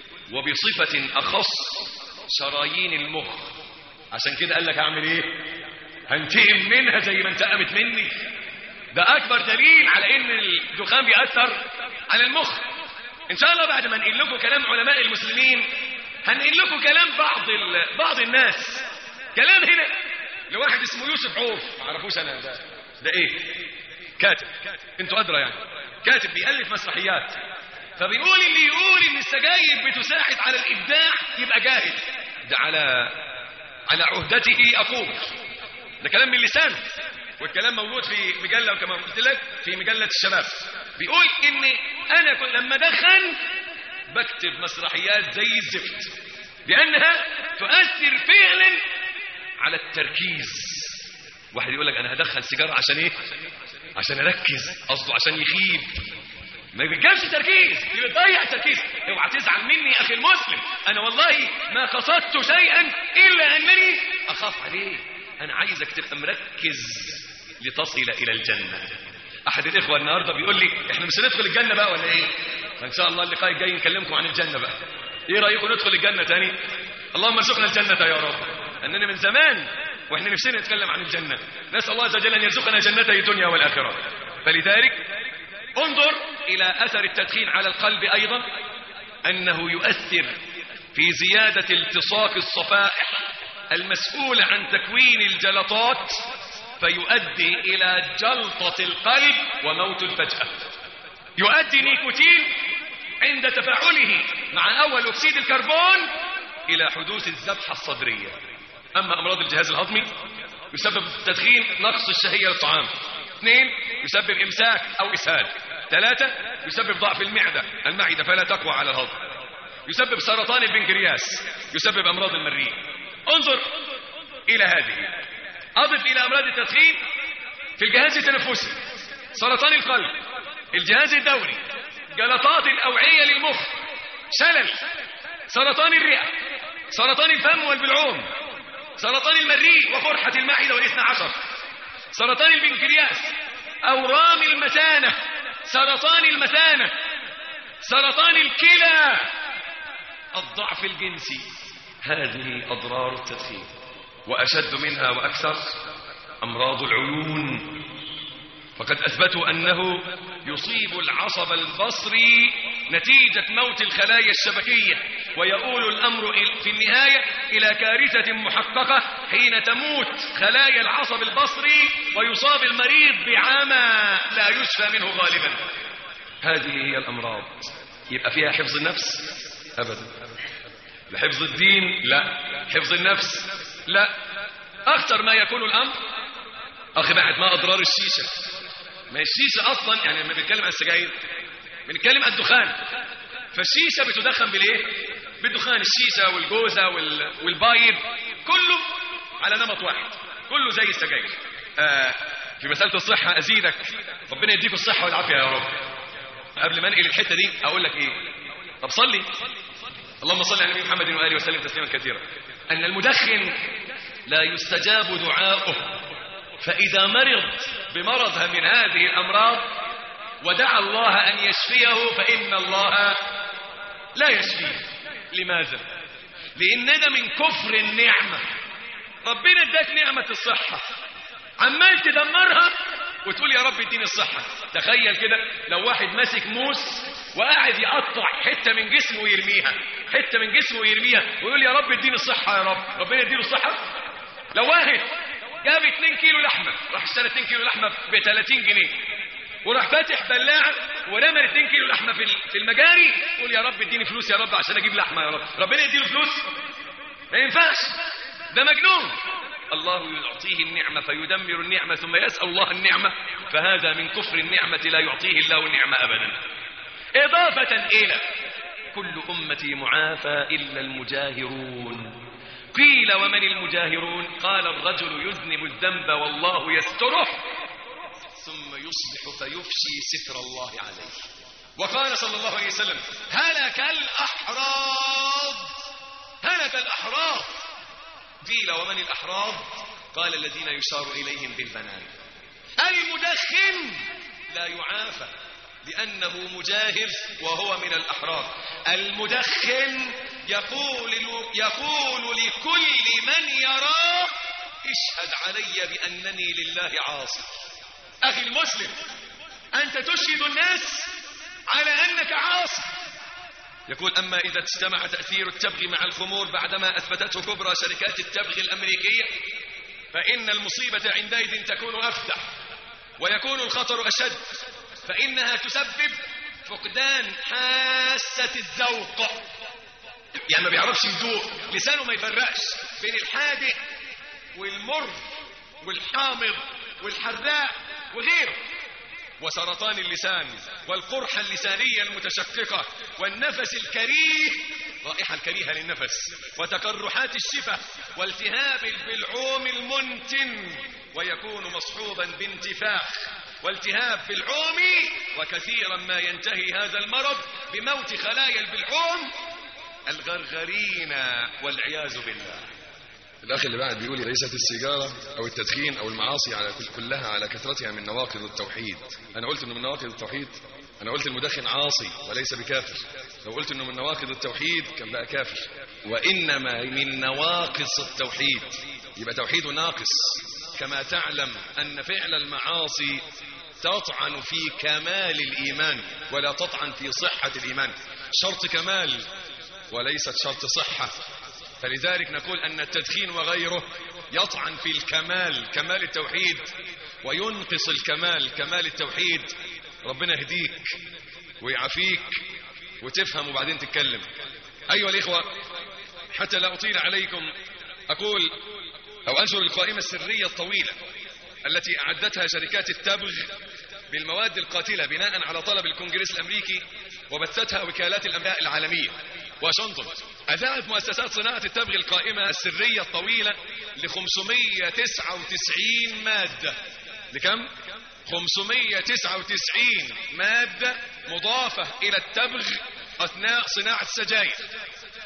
وبصفة أخص شرايين المخ. عشان كده قال لك هعمل ايه؟ هنتقم منها زي ما انتقمت مني. ده اكبر دليل على ان الدخان بيأثر على المخ. ان شاء الله بعد ما نقل لكم كلام علماء المسلمين هنقل لكم كلام بعض بعض الناس. كلام هنا لواحد اسمه يوسف عوف، ما اعرفوش انا ده ده ايه؟ كاتب، انتوا ادرى يعني، كاتب بيألف مسرحيات. فبيقول اللي يقول ان السجاير بتساعد على الابداع يبقى جاهل. ده على على عهدته اقول، ده كلام من لسانه، والكلام موجود في مجله وكما قلت لك في مجله الشباب. بيقول ان انا كنت لما دخن بكتب مسرحيات زي الزفت لانها تؤثر فعلا على التركيز. واحد يقول لك انا هدخل سيجاره عشان ايه؟ عشان اركز، قصده عشان يخيب، ما بيجيبش تركيز، بيضيع تركيز. اوعى تزعل مني يا اخي المسلم، انا والله ما قصدت شيئا الا انني اخاف عليه. انا عايزك تبقى مركز لتصل الى الجنه. احد الاخوه النهارده بيقول لي احنا مش هندخل الجنه بقى ولا ايه؟ فان شاء الله اللقاء الجاي نكلمكم عن الجنه بقى. ايه رايكم ندخل الجنه تاني؟ اللهم ارزقنا الجنه يا رب. اننا من زمان واحنا نفسنا نتكلم عن الجنه، نسال الله عز وجل ان يرزقنا جنتي الدنيا والاخره. فلذلك انظر إلى أثر التدخين على القلب أيضا، أنه يؤثر في زيادة التصاق الصفائح المسؤولة عن تكوين الجلطات فيؤدي إلى جلطة القلب وموت الفجأة. يؤدي نيكوتين عند تفاعله مع أول أكسيد الكربون إلى حدوث الذبحة الصدرية. أما أمراض الجهاز الهضمي يسبب التدخين نقص الشهية للطعام. اثنين، يسبب إمساك أو إسهال. ثلاثة، يسبب ضعف المعدة المعدة فلا تقوى على الهضم. يسبب سرطان البنكرياس، يسبب أمراض المريء. انظر إلى هذه. أضف إلى أمراض التدخين في الجهاز التنفسي سرطان القلب، الجهاز الدوري، جلطات الأوعية للمخ، شلل، سرطان الرئة، سرطان الفم والبلعوم، سرطان المريء وقرحة المعدة والاثنى عشر، سرطان البنكرياس، أورام المثانة، سرطان المثانة، سرطان الكلى، الضعف الجنسي. هذه أضرار التدخين. وأشد منها وأكثر أمراض العيون، فقد أثبتوا أنه يصيب العصب البصري نتيجة موت الخلايا الشبكية، ويؤول الأمر في النهاية إلى كارثة محققة حين تموت خلايا العصب البصري ويصاب المريض بعمى لا يشفى منه غالبا. هذه هي الأمراض. يبقى فيها حفظ النفس؟ أبدا. لحفظ الدين؟ لا. حفظ النفس؟ لا. أخطر ما يكون الأمر أخي بعد ما أضرار الشيشة. ما الشيشة أصلا يعني لما بنتكلم عن السجاير بنتكلم عن الدخان، فالشيشة بتدخن بالإيه؟ بالدخان. الشيشة والجوزة والبايب كله على نمط واحد، كله زي السجاير. آه في مسألة الصحة أزيدك، ربنا يديك الصحة والعافية يا رب. قبل ما انقل الحتة دي أقول لك إيه؟ طب صلي، اللهم صل على النبي محمد وآله وسلم تسليما كثيرا. أن المدخن لا يستجاب دعاؤه، فإذا مرض بمرض من هذه الأمراض ودعا الله أن يشفيه فإن الله لا يشفيه. لماذا؟ لأن ده من كفر النعمة. ربنا اداك نعمة الصحة، عمال تدمرها وتقول يا رب اديني الصحة. تخيل كده لو واحد ماسك موس وقاعد يقطع حتة من جسمه ويرميها، حتة من جسمه ويرميها ويقول يا رب اديني الصحة، يا رب ربنا يديله الصحة. لو واحد جاب اتنين كيلو لحمة، راح اشترى اتنين كيلو لحمة ب ثلاثين جنيه وراح فاتح بلاعة ورمى اتنين كيلو لحمة في المجاري، يقول يا رب اديني فلوس يا رب عشان اجيب لحمة يا رب، ربنا يديله فلوس؟ ما ينفعش، ده مجنون. الله يعطيه النعمة فيدمر النعمة ثم يسأل الله النعمة، فهذا من كفر النعمة لا يعطيه الله النعمة أبدا. إضافة إلى كل أمتي معافى إلا المجاهرون. قيل ومن المجاهرون؟ قال الرجل يذنب الذنب والله يستره ثم يصبح فيفشي ستر الله عليه. وقال صلى الله عليه وسلم هلك الأحراض، هلك الأحراض. قيل ومن الأحراض؟ قال الذين يشار إليهم بالبنان. المدخن لا يعافى لأنه مجاهر وهو من الأحراض. المدخن يقول, يقول لكل من يراه اشهد علي بأنني لله عاصي. أخي المسلم، أنت تشهد الناس على أنك عاصي. يقول أما إذا اجتمع تأثير التبغ مع الخمور بعدما أثبتته كبرى شركات التبغ الأمريكية فإن المصيبة عندئذ تكون أفتح ويكون الخطر أشد، فإنها تسبب فقدان حاسة الذوق. يعني ما بيعرفش يذوق، لسانه ما يفرقش بين الحادق والمر والحامض والحراق وغيره. وسرطان اللسان والقرحة اللسانية المتشققة والنفس الكريه، رائحة الكريهة للنفس، وتقرحات الشفة والتهاب البلعوم المنتن، ويكون مصحوبا بانتفاخ والتهاب في العوم، وكثيرا ما ينتهي هذا المرض بموت خلايا البلعوم الغرغرين والعياذ بالله. الأخ اللي بعد بيقول ليست السيجارة أو التدخين أو المعاصي على كل كلها على كثرتها من نواقض التوحيد. أنا قلت إنه من نواقض التوحيد؟ أنا قلت المدخن عاصي وليس بكافر. لو قلت إنه من نواقض التوحيد كان بقى كافر. وإنما من نواقص التوحيد، يبقى توحيده ناقص. كما تعلم أن فعل المعاصي تطعن في كمال الإيمان ولا تطعن في صحة الإيمان، شرط كمال وليست شرط صحة. فلذلك نقول أن التدخين وغيره يطعن في الكمال، كمال التوحيد، وينقص الكمال، كمال التوحيد. ربنا يهديك ويعافيك وتفهم وبعدين تتكلم. أيها الإخوة، حتى لا أطيل عليكم أقول أو أنشر القائمة السرية الطويلة التي أعدتها شركات التبغ بالمواد القاتلة بناء على طلب الكونجرس الأمريكي وبثتها وكالات الأنباء العالمية. واشنطن أذاعت مؤسسات صناعة التبغ القائمة السرية الطويلة ل خمسمائة وتسعة وتسعين مادة. لكم؟ خمسمائة وتسعة وتسعين مادة مضافة إلى التبغ أثناء صناعة السجاير.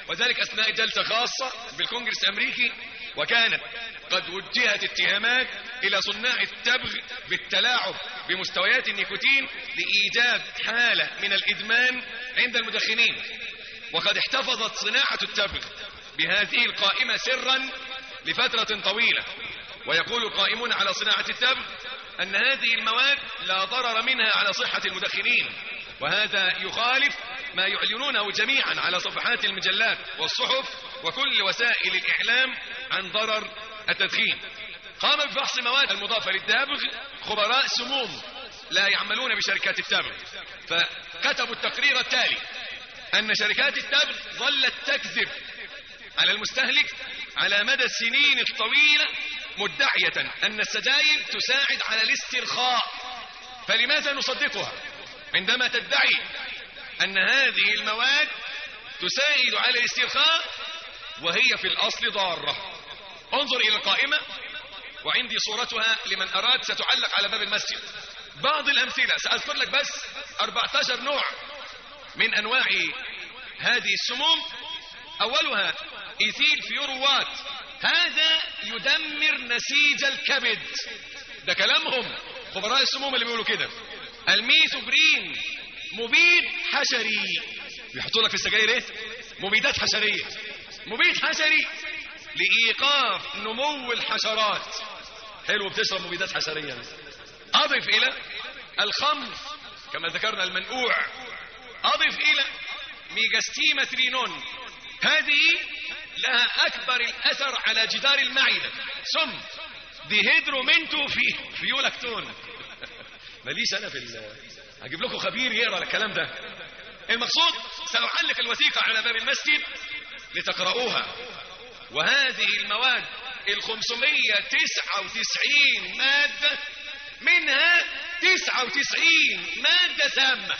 وذلك أثناء جلسة خاصة بالكونجرس الأمريكي، وكانت قد وجهت اتهامات إلى صناع التبغ بالتلاعب بمستويات النيكوتين لإيجاد حالة من الإدمان عند المدخنين. وقد احتفظت صناعة التبغ بهذه القائمة سرا لفترة طويلة. ويقول القائمون على صناعة التبغ أن هذه المواد لا ضرر منها على صحة المدخنين، وهذا يخالف ما يعلنونه جميعا على صفحات المجلات والصحف وكل وسائل الإعلام عن ضرر التدخين. قام بفحص مواد المضافة للتبغ خبراء سموم لا يعملون بشركات التبغ، فكتبوا التقرير التالي: أن شركات التبغ ظلت تكذب على المستهلك على مدى السنين الطويلة مدعية أن السجاير تساعد على الاسترخاء، فلماذا نصدقها عندما تدعي أن هذه المواد تساعد على الاسترخاء وهي في الأصل ضارة؟ انظر إلى القائمة، وعندي صورتها لمن أراد ستعلق على باب المسجد. بعض الأمثلة سأذكر لك بس أربعة عشر نوع من أنواع هذه السموم. أولها إيثيل فيوروات، هذا يدمر نسيج الكبد، ده كلامهم خبراء السموم اللي بيقولوا كده. الميثوبرين مبيد حشري، بيحطوا لك في السجاير ايه؟ مبيدات حشرية، مبيد حشري لإيقاف نمو الحشرات. حلو، بتشرب مبيدات حشرية. أضف إلى الخمر كما ذكرنا المنقوع، أضف إلى ميجاستيماترينون، هذه لها أكبر الأثر على جدار المعدة، سم ديهيدرومنتو في فيولاكتون. ماليش أنا في ال... هجيب لكم خبير يقرأ الكلام ده. المقصود سأعلق الوثيقة على باب المسجد لتقرؤوها. وهذه المواد الخمسمية تسعة وتسعين مادة، منها تسعة وتسعين مادة سامة،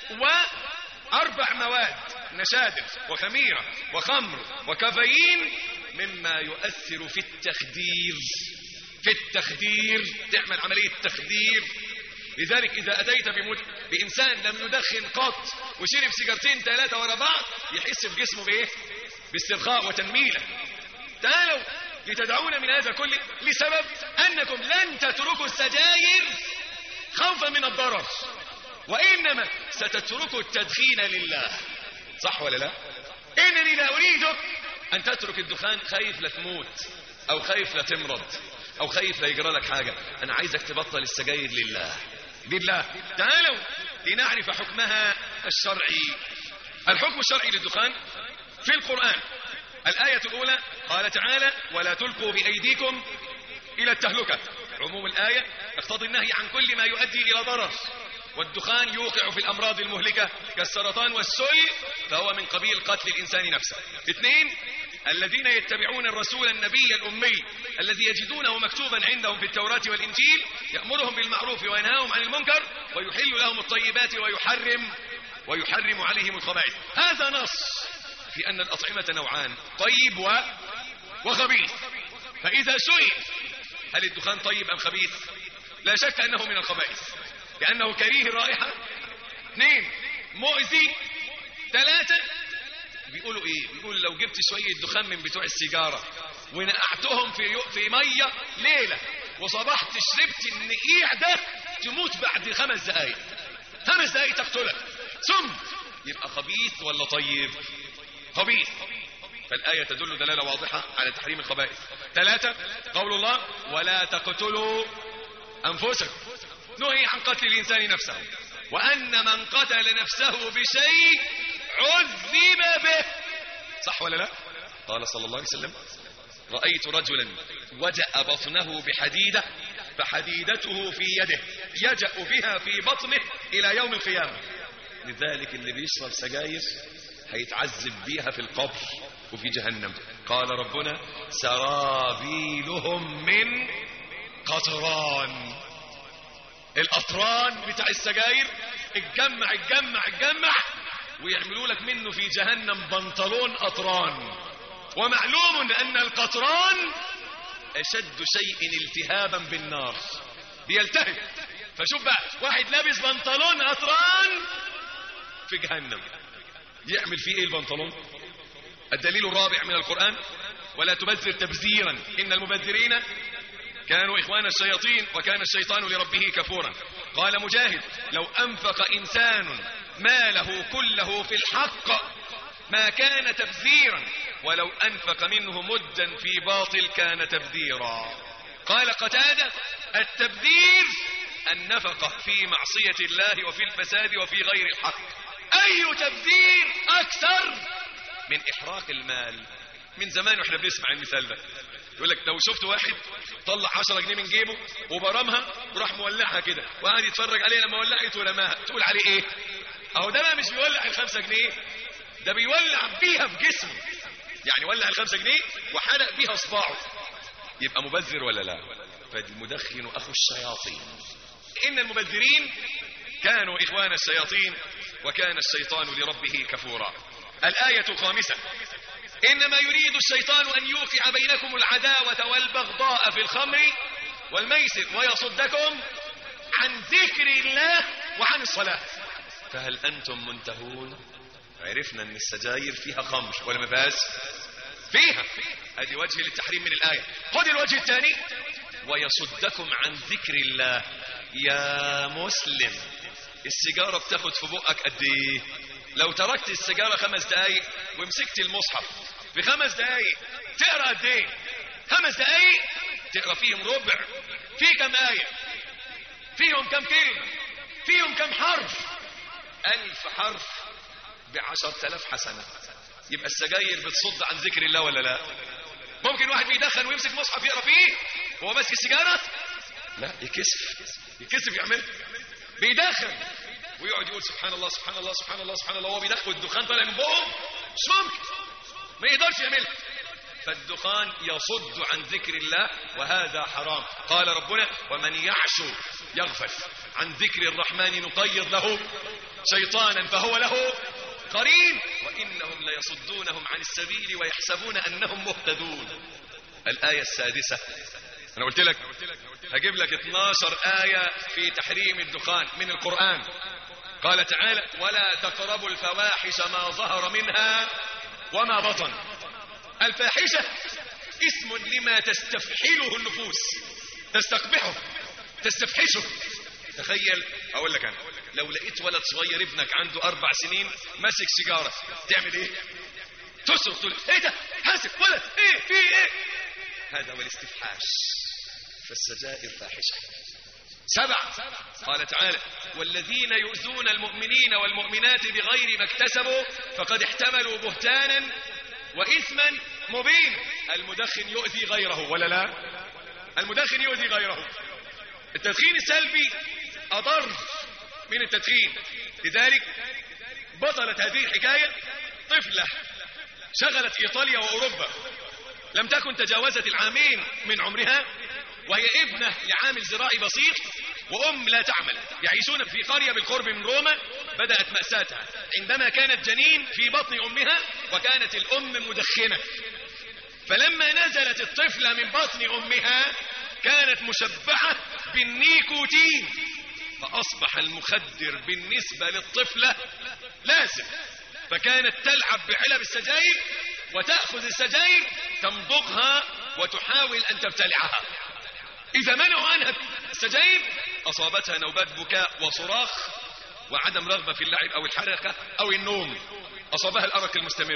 وأربع مواد نشادر وخميرة وخمر وكافيين، مما يؤثر في التخدير، في التخدير، تعمل عملية تخدير. لذلك إذا أتيت بمد... بإنسان لم يدخن قط وشرب سيجارتين ثلاثة ورا بعض، يحس في جسمه بإيه؟ باسترخاء وتنميلة. تعالوا لتدعون من هذا كله لسبب أنكم لن تتركوا السجاير خوفا من الضرر، وإنما ستتركوا التدخين لله. صح ولا لا؟ إنني لا أريدك أن تترك الدخان خايف لا تموت، أو خايف لا تمرض، أو خايف لا يجرى لك حاجة. أنا عايزك تبطل السجاير لله، لله. تعالوا لنعرف حكمها الشرعي. الحكم الشرعي للدخان في القرآن: الآية الأولى قال تعالى: ولا تلقوا بأيديكم إلى التهلكة. عموم الآية يقتضي النهي عن كل ما يؤدي إلى ضرر، والدخان يوقع في الأمراض المهلكة كالسرطان والسل، فهو من قبيل قتل الإنسان نفسه. اثنين: الذين يتبعون الرسول النبي الأمي الذي يجدونه مكتوبا عندهم في التوراة والإنجيل يأمرهم بالمعروف وينهاهم عن المنكر ويحل لهم الطيبات ويحرم ويحرم عليهم الخبائث. هذا نص في أن الأطعمة نوعان: طيب و... وخبيث. فإذا سئل هل الدخان طيب أم خبيث، لا شك أنه من الخبائث، لأنه كريه الرائحة. اثنين: مؤذي. ثلاثة: بيقولوا ايه؟ بيقولوا لو جبت شوية دخان من بتوع السيجارة ونقعتهم في في مية ليلة وصبحت شربت النقيع ده تموت بعد خمس دقايق، خمس دقايق تقتلك. ثم يبقى خبيث ولا طيب؟ خبيث. فالآية تدل دلالة واضحة على تحريم الخبائث. ثلاثة: قول الله: ولا تقتلوا أنفسكم، نهي عن قتل الإنسان نفسه، وأن من قتل نفسه بشيء عذب به. صح ولا لا؟ قال صلى الله عليه وسلم: رأيت رجلا وجأ بطنه بحديدة فحديدته في يده يجأ بها في بطنه إلى يوم القيامة. لذلك اللي بيشرب سجاير هيتعذب بيها في القبر وفي جهنم. قال ربنا: سرابيلهم من قطران. القطران بتاع السجاير اتجمع اتجمع اتجمع ويعملوا لك منه في جهنم بنطلون قطران. ومعلوم أن القطران أشد شيء التهابا بالنار، بيلتهب. فشوف بقى واحد لابس بنطلون قطران في جهنم، يعمل فيه ايه البنطلون؟ الدليل الرابع من القرآن: ولا تبذر تبذيرا إن المبذرين كانوا إخوان الشياطين وكان الشيطان لربه كفورا. قال مجاهد: لو أنفق إنسان ماله كله في الحق ما كان تبذيرا، ولو أنفق منه مدا في باطل كان تبذيرا. قال قتادة: التبذير النفقة في معصية الله وفي الفساد وفي غير الحق. أي تبذير أكثر من إحراق المال؟ من زمان واحنا بنسمع المثال ده، يقول لك لو شفت واحد طلع عشرة جنيه من جيبه وبرمها وراح مولعها كده وقعد يتفرج عليها لما ولعت ورماها، تقول عليه ايه؟ اهو ده بقى مش بيولع الخمسة جنيه، ده بيولع بيها في جسمه، يعني ولع الخمسة جنيه وحرق بيها اصبعه، يبقى مبذر ولا لا؟ فالمدخن اخو الشياطين. ان المبذرين كانوا اخوان الشياطين وكان الشيطان لربه كفورا. الآية الخامسة: إنما يريد الشيطان أن يوقع بينكم العداوة والبغضاء في الخمر والميسر ويصدكم عن ذكر الله وعن الصلاة فهل أنتم منتهون؟ عرفنا أن السجاير فيها خمر ولا ما فيهاش؟ فيها. هذه وجه للتحريم من الآية. خذ الوجه الثاني: ويصدكم عن ذكر الله. يا مسلم، السيجارة بتاخد في بقك قد ايه؟ لو تركت السيجارة خمس دقايق ومسكت المصحف في خمس دقايق تقرأ قد ايه؟ خمس دقايق تقرأ فيهم ربع. في كم آية؟ فيهم كم كلمة؟ فيهم كم حرف؟ ألف حرف بعشرة آلاف حسنة. يبقى السجاير بتصد عن ذكر الله ولا لا؟ ممكن واحد بيدخن ويمسك مصحف يقرأ فيه وهو ماسك السيجارة؟ لا، يكسف يكسف يعمل. بيدخن ويقعد يقول سبحان الله سبحان الله سبحان الله سبحان الله وهو بيدخن والدخان طالع من بقه، مش ممكن، ما يقدرش يعملها. فالدخان يصد عن ذكر الله وهذا حرام. قال ربنا: ومن يعش يغفل عن ذكر الرحمن نقيض له شيطانا فهو له قرين وإنهم ليصدونهم عن السبيل ويحسبون أنهم مهتدون. الآية السادسة، أنا قلت لك هجيب لك اثناشر آية في تحريم الدخان من القرآن. قال تعالى: ولا تقربوا الفواحش ما ظهر منها وما بطن. الفاحشة اسم لما تستفحله النفوس، تستقبحه تستفحشه. تخيل، أقول لك أنا لو لقيت ولد صغير ابنك عنده أربع سنين ماسك سيجارة تعمل إيه؟ تصرخ تقول إيه ده؟ حاسب ولد، إيه في إيه؟ هذا هو الاستفحاش. فالسجائر فاحشة. سبعة، قال تعالى: والذين يؤذون المؤمنين والمؤمنات بغير ما اكتسبوا فقد احتملوا بهتانا وإثما مبين. المدخن يؤذي غيره ولا لا؟ المدخن يؤذي غيره. التدخين السلبي أضر من التدخين. لذلك بطلت هذه الحكاية طفلة شغلت إيطاليا وأوروبا، لم تكن تجاوزت العامين من عمرها، وهي ابنة لعامل زراعي بسيط وأم لا تعمل، يعيشون في قرية بالقرب من روما. بدأت مأساتها عندما كانت جنين في بطن أمها وكانت الأم مدخنة، فلما نزلت الطفلة من بطن أمها كانت مشبعة بالنيكوتين، فأصبح المخدر بالنسبة للطفلة لازم، فكانت تلعب بعلب السجاير وتأخذ السجاير تمضغها وتحاول أن تبتلعها. إذا منعوا عنها السجاير أصابتها نوبات بكاء وصراخ وعدم رغبة في اللعب أو الحركة أو النوم، أصابها الأرق المستمر،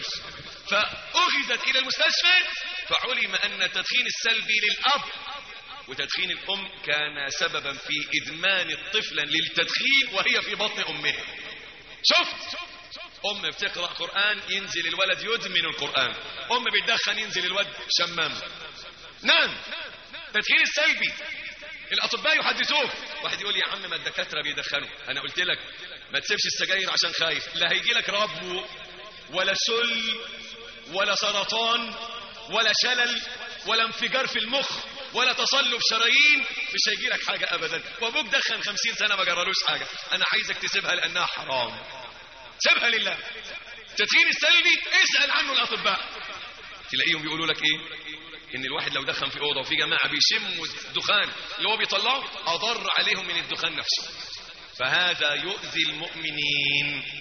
فأخذت إلى المستشفى فعلم أن التدخين السلبي للأب وتدخين الأم كان سببا في إدمان الطفل للتدخين وهي في بطن أمها. شفت أم بتقرأ قرآن ينزل الولد يدمن القرآن، أم بتدخن ينزل الولد شمام. نعم، التدخين السلبي الأطباء يحدثوه. واحد يقول يا عم ما الدكاترة بيدخنوا، أنا قلت لك ما تسيبش السجاير عشان خايف، لا هيجي لك ربو ولا سل ولا سرطان ولا شلل ولا انفجار في المخ ولا تصلب شرايين، مش هيجي لك حاجة أبدا. وابوك دخن خمسين سنة ما جرالوش حاجة. أنا عايزك تسيبها لأنها حرام، سيبها لله. التدخين السلبي اسأل عنه الأطباء، تلاقيهم بيقولوا لك إيه؟ إن الواحد لو دخن في أوضة وفي جماعة بيشموا الدخان اللي هو بيطلعه أضر عليهم من الدخان نفسه، فهذا يؤذي المؤمنين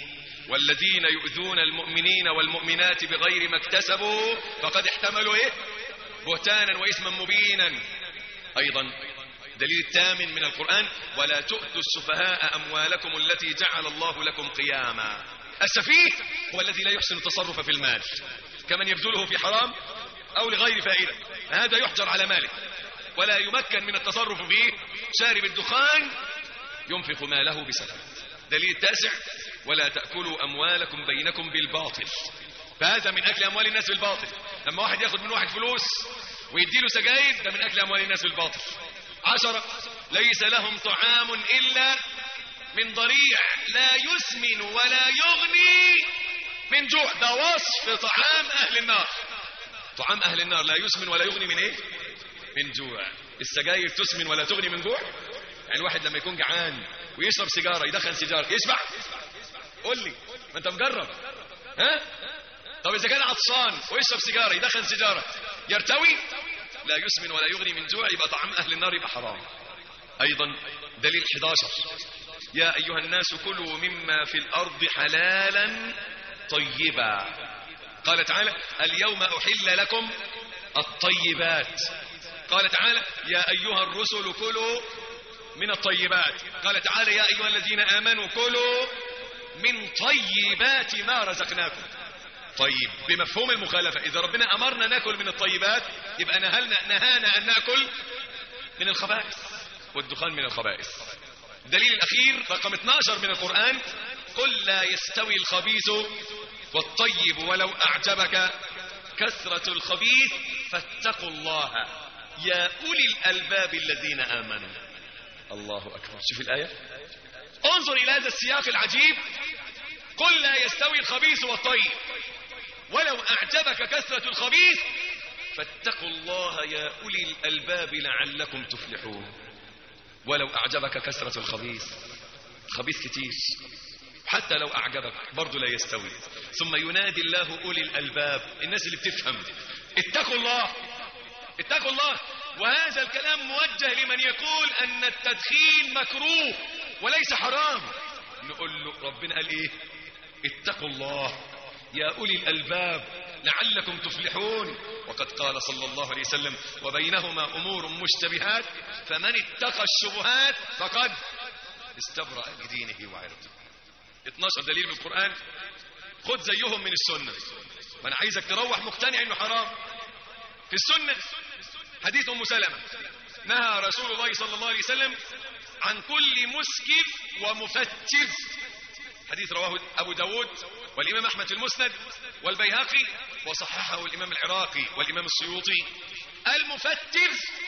والذين يؤذون المؤمنين والمؤمنات بغير ما اكتسبوا فقد احتملوا ايه؟ بهتانا واثما مبينا. ايضا دليل الثامن من القرآن: ولا تؤتوا السفهاء اموالكم التي جعل الله لكم قياما. السفيه هو الذي لا يحسن التصرف في المال، كمن يبذله في حرام او لغير فائدة، هذا يحجر على ماله ولا يمكن من التصرف فيه. شارب الدخان ينفق ماله بسفه. دليل التاسع: ولا تأكلوا أموالكم بينكم بالباطل. فهذا من أكل أموال الناس بالباطل. لما واحد ياخد من واحد فلوس ويديله سجاير، ده من أكل أموال الناس بالباطل. عشرة: ليس لهم طعام إلا من ضريع لا يسمن ولا يغني من جوع. ده وصف طعام أهل النار. طعام أهل النار لا يسمن ولا يغني من إيه؟ من جوع. السجاير تسمن ولا تغني من جوع؟ يعني الواحد لما يكون جعان ويشرب سيجارة، يدخن سيجارة، يشبع؟ قول لي، ما انت مجرب. ها؟ طب اذا كان عطشان ويشرب سيجارة، يدخن سيجارة، يرتوي؟ لا يسمن ولا يغني من جوع، يبقى طعام اهل النار، يبقى حرام. ايضا دليل احد عشر: يا ايها الناس كلوا مما في الارض حلالا طيبا. قال تعالى: اليوم احل لكم الطيبات. قال تعالى: يا ايها الرسل كلوا من الطيبات. قال تعالى: يا ايها الذين امنوا كلوا من طيبات ما رزقناكم. طيب بمفهوم المخالفة، إذا ربنا أمرنا نأكل من الطيبات يبقى نهلنا نهانا أن نأكل من الخبائث، والدخان من الخبائث. الدليل الأخير رقم اثناشر من القرآن: قل لا يستوي الخبيث والطيب ولو أعجبك كثرة الخبيث فاتقوا الله يا أولي الألباب الذين آمنوا. الله أكبر. شوف الآية، انظر إلى هذا السياق العجيب: قل لا يستوي الخبيث والطيب ولو أعجبك كثرة الخبيث فاتقوا الله يا أولي الألباب لعلكم تفلحون. ولو أعجبك كثرة الخبيث، خبيث كتير، حتى لو أعجبك برضو لا يستوي. ثم ينادي الله أولي الألباب، الناس اللي بتفهم: اتقوا الله، اتقوا الله. وهذا الكلام موجه لمن يقول أن التدخين مكروه وليس حرام. نقول له ربنا قال إيه؟ اتقوا الله يا أولي الألباب لعلكم تفلحون. وقد قال صلى الله عليه وسلم: وبينهما أمور مشتبهات فمن اتقى الشبهات فقد استبرأ لدينه وعرضه. اثناشر دليل من القرآن خذ زيهم من السنة. وأنا عايزك تروح مقتنع إنه حرام. في السنة حديث أم سلمة: نهى رسول الله صلى الله عليه وسلم عن كل مسكر ومفتر. حديث رواه أبو داود والإمام أحمد في المسند والبيهقي، وصححه الإمام العراقي والإمام السيوطي. المفتر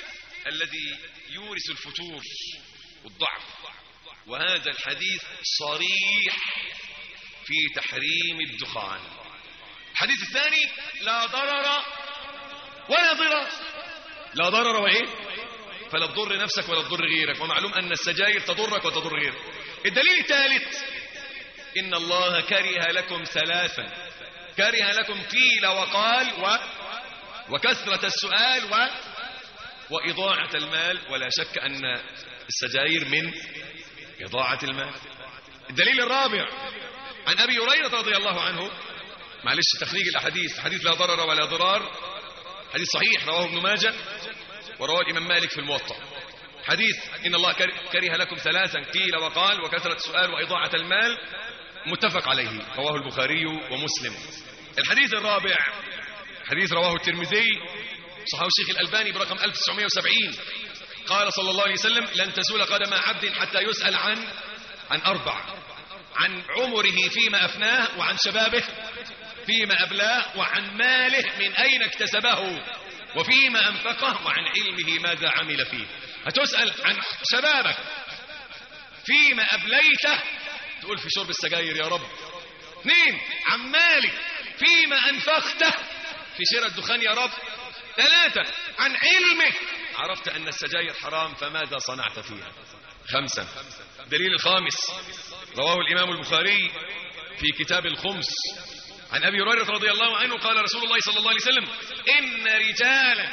الذي يورث الفتور والضعف. وهذا الحديث صريح في تحريم الدخان. الحديث الثاني: لا ضرر ولا ضرر. لا ضرر وإيه؟ فلا تضر نفسك ولا تضر غيرك، ومعلوم أن السجاير تضرك وتضر غيرك. الدليل الثالث: إن الله كره لكم ثلاثا، كره لكم قيل وقال و... وكثرة السؤال و... وإضاعة المال. ولا شك أن السجاير من إضاعة المال. الدليل الرابع: عن أبي هريرة رضي الله عنه، معلش تخريج الأحاديث، حديث لا ضرر ولا ضرار، حديث صحيح رواه ابن ماجه ورواه الإمام مالك في الموطأ. حديث إن الله كره لكم ثلاثا قيل وقال وكثرة السؤال وإضاعة المال، متفق عليه، رواه البخاري ومسلم. الحديث الرابع حديث رواه الترمذي، صححه الشيخ الألباني برقم ألف وتسعمائة وسبعين. قال صلى الله عليه وسلم: لن تزول قدم عبد حتى يسأل عن عن أربع: عن عمره فيما أفناه، وعن شبابه فيما أبلاه، وعن ماله من أين اكتسبه، وفيما أنفقه، وعن علمه ماذا عمل فيه. هتسأل عن شبابك فيما أبليته، تقول في شرب السجاير يا رب. اثنين: عن مالك فيما أنفقته، في شراء الدخان يا رب. ثلاثة: عن علمك، عرفت أن السجاير حرام فماذا صنعت فيها. خمسة: دليل الخامس رواه الإمام البخاري في كتاب الخمس عن أبي هريرة رضي الله عنه قال رسول الله صلى الله عليه وسلم: إن رجالا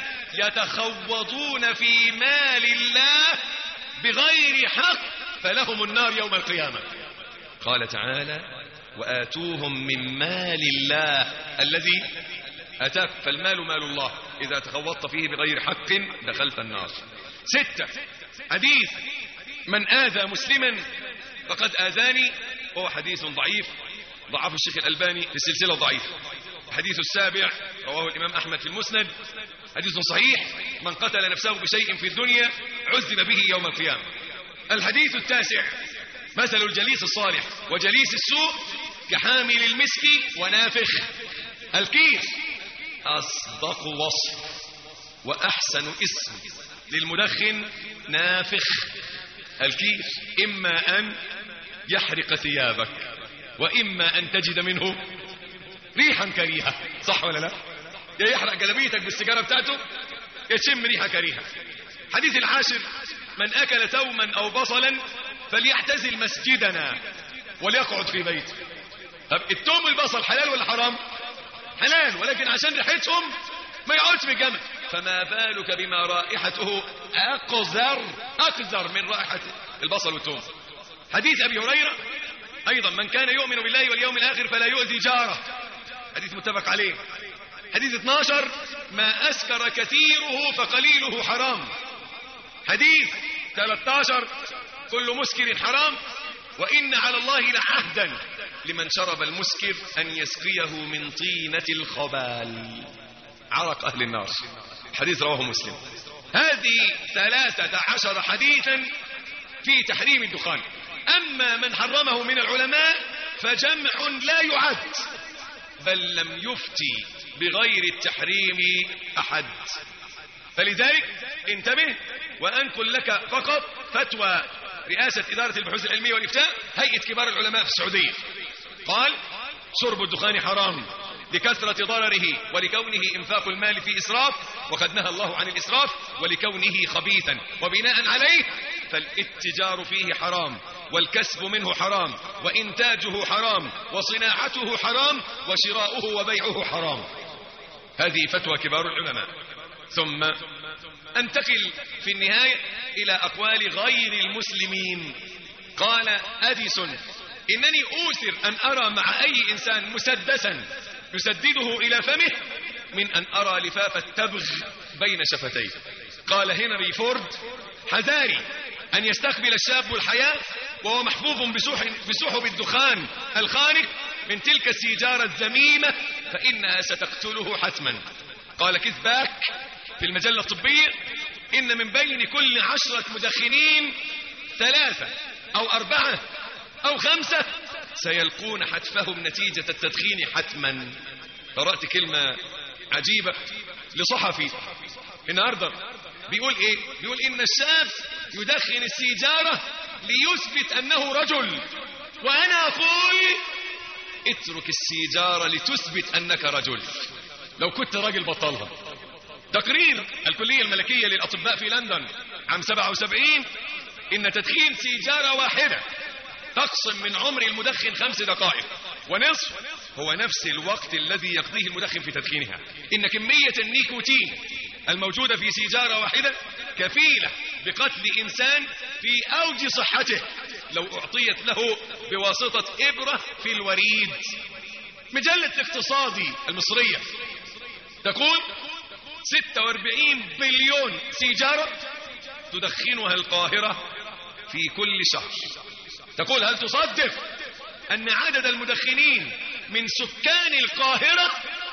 يتخوضون في مال الله بغير حق فلهم النار يوم القيامة. قال تعالى: وآتوهم من مال الله الذي أتاك. فالمال مال الله، إذا تخوضت فيه بغير حق دخلت النار. ستة، حديث من آذى مسلما فقد آذاني، وهو حديث ضعيف ضعف الشيخ الألباني في السلسلة ضعيف. الحديث السابع رواه الإمام أحمد في المسند، حديث صحيح: من قتل نفسه بشيء في الدنيا عذب به يوم القيامة. الحديث التاسع: مثل الجليس الصالح وجليس السوء كحامل المسك ونافخ الكيس. أصدق وصف وأحسن اسم للمدخن نافخ الكيس، إما أن يحرق ثيابك وإما أن تجد منه ريحا كريهة. صح ولا لا؟ يا يحرق جلبيتك بالسيجارة بتاعته يا تشم ريحة كريهة. حديث العاشر: من أكل توما أو بصلا فليعتزل مسجدنا وليقعد في بيته. طب التوم والبصل حلال ولا حرام؟ حلال، ولكن عشان ريحتهم ما يقعدش في الجامع. فما بالك بما رائحته أقذر أقذر من رائحة البصل والتوم. حديث أبي هريرة أيضا: من كان يؤمن بالله واليوم الآخر فلا يؤذي جاره، حديث متفق عليه. حديث اثناشر: ما أسكر كثيره فقليله حرام. حديث ثلاثة عشر: كل مسكر حرام، وإن على الله لعهدا لمن شرب المسكر أن يسقيه من طينة الخبال، عرق أهل النار. حديث رواه مسلم. هذه ثلاثة عشر حديثا في تحريم الدخان. أما من حرمه من العلماء فجمع لا يعد، بل لم يفتي بغير التحريم أحد. فلذلك انتبه، وأنقل لك فقط فتوى رئاسة إدارة البحوث العلمية والإفتاء هيئة كبار العلماء في السعودية. قال: شرب الدخان حرام لكثرة ضرره ولكونه إنفاق المال في إسراف، وقد نهى الله عن الإسراف، ولكونه خبيثا، وبناء عليه فالاتجار فيه حرام، والكسب منه حرام، وإنتاجه حرام، وصناعته حرام، وشراؤه وبيعه حرام. هذه فتوى كبار العلماء. ثم أنتقل في النهاية إلى أقوال غير المسلمين. قال أديسون: إنني أوثر أن أرى مع أي إنسان مسدسا يسدده إلى فمه من أن أرى لفاف التبغ بين شفتيه. قال هنري فورد: حذاري أن يستقبل الشاب الحياة وهو محفوظ بسحب الدخان الخانق من تلك السيجارة الذميمة، فإنها ستقتله حتما. قال كيث باك في المجلة الطبية: إن من بين كل عشرة مدخنين ثلاثة أو أربعة أو خمسة سيلقون حتفهم نتيجة التدخين حتما. قرأت كلمة عجيبة لصحفي النهارده بيقول إيه؟ بيقول إن الشاب يدخن السيجارة ليثبت أنه رجل، وأنا أقول اترك السيجارة لتثبت أنك رجل. لو كنت راجل بطلها. تقرير الكلية الملكية للأطباء في لندن عام سبعة وسبعين: إن تدخين سيجارة واحدة تقسم من عمر المدخن خمس دقائق ونصف هو نفس الوقت الذي يقضيه المدخن في تدخينها. إن كمية النيكوتين الموجودة في سيجارة واحدة كفيلة بقتل إنسان في أوج صحته لو أعطيت له بواسطة إبرة في الوريد. مجلة الاقتصادي المصرية تقول ستة وأربعين بليون سيجارة تدخنها القاهرة في كل شهر. تقول: هل تصدق أن عدد المدخنين من سكان القاهرة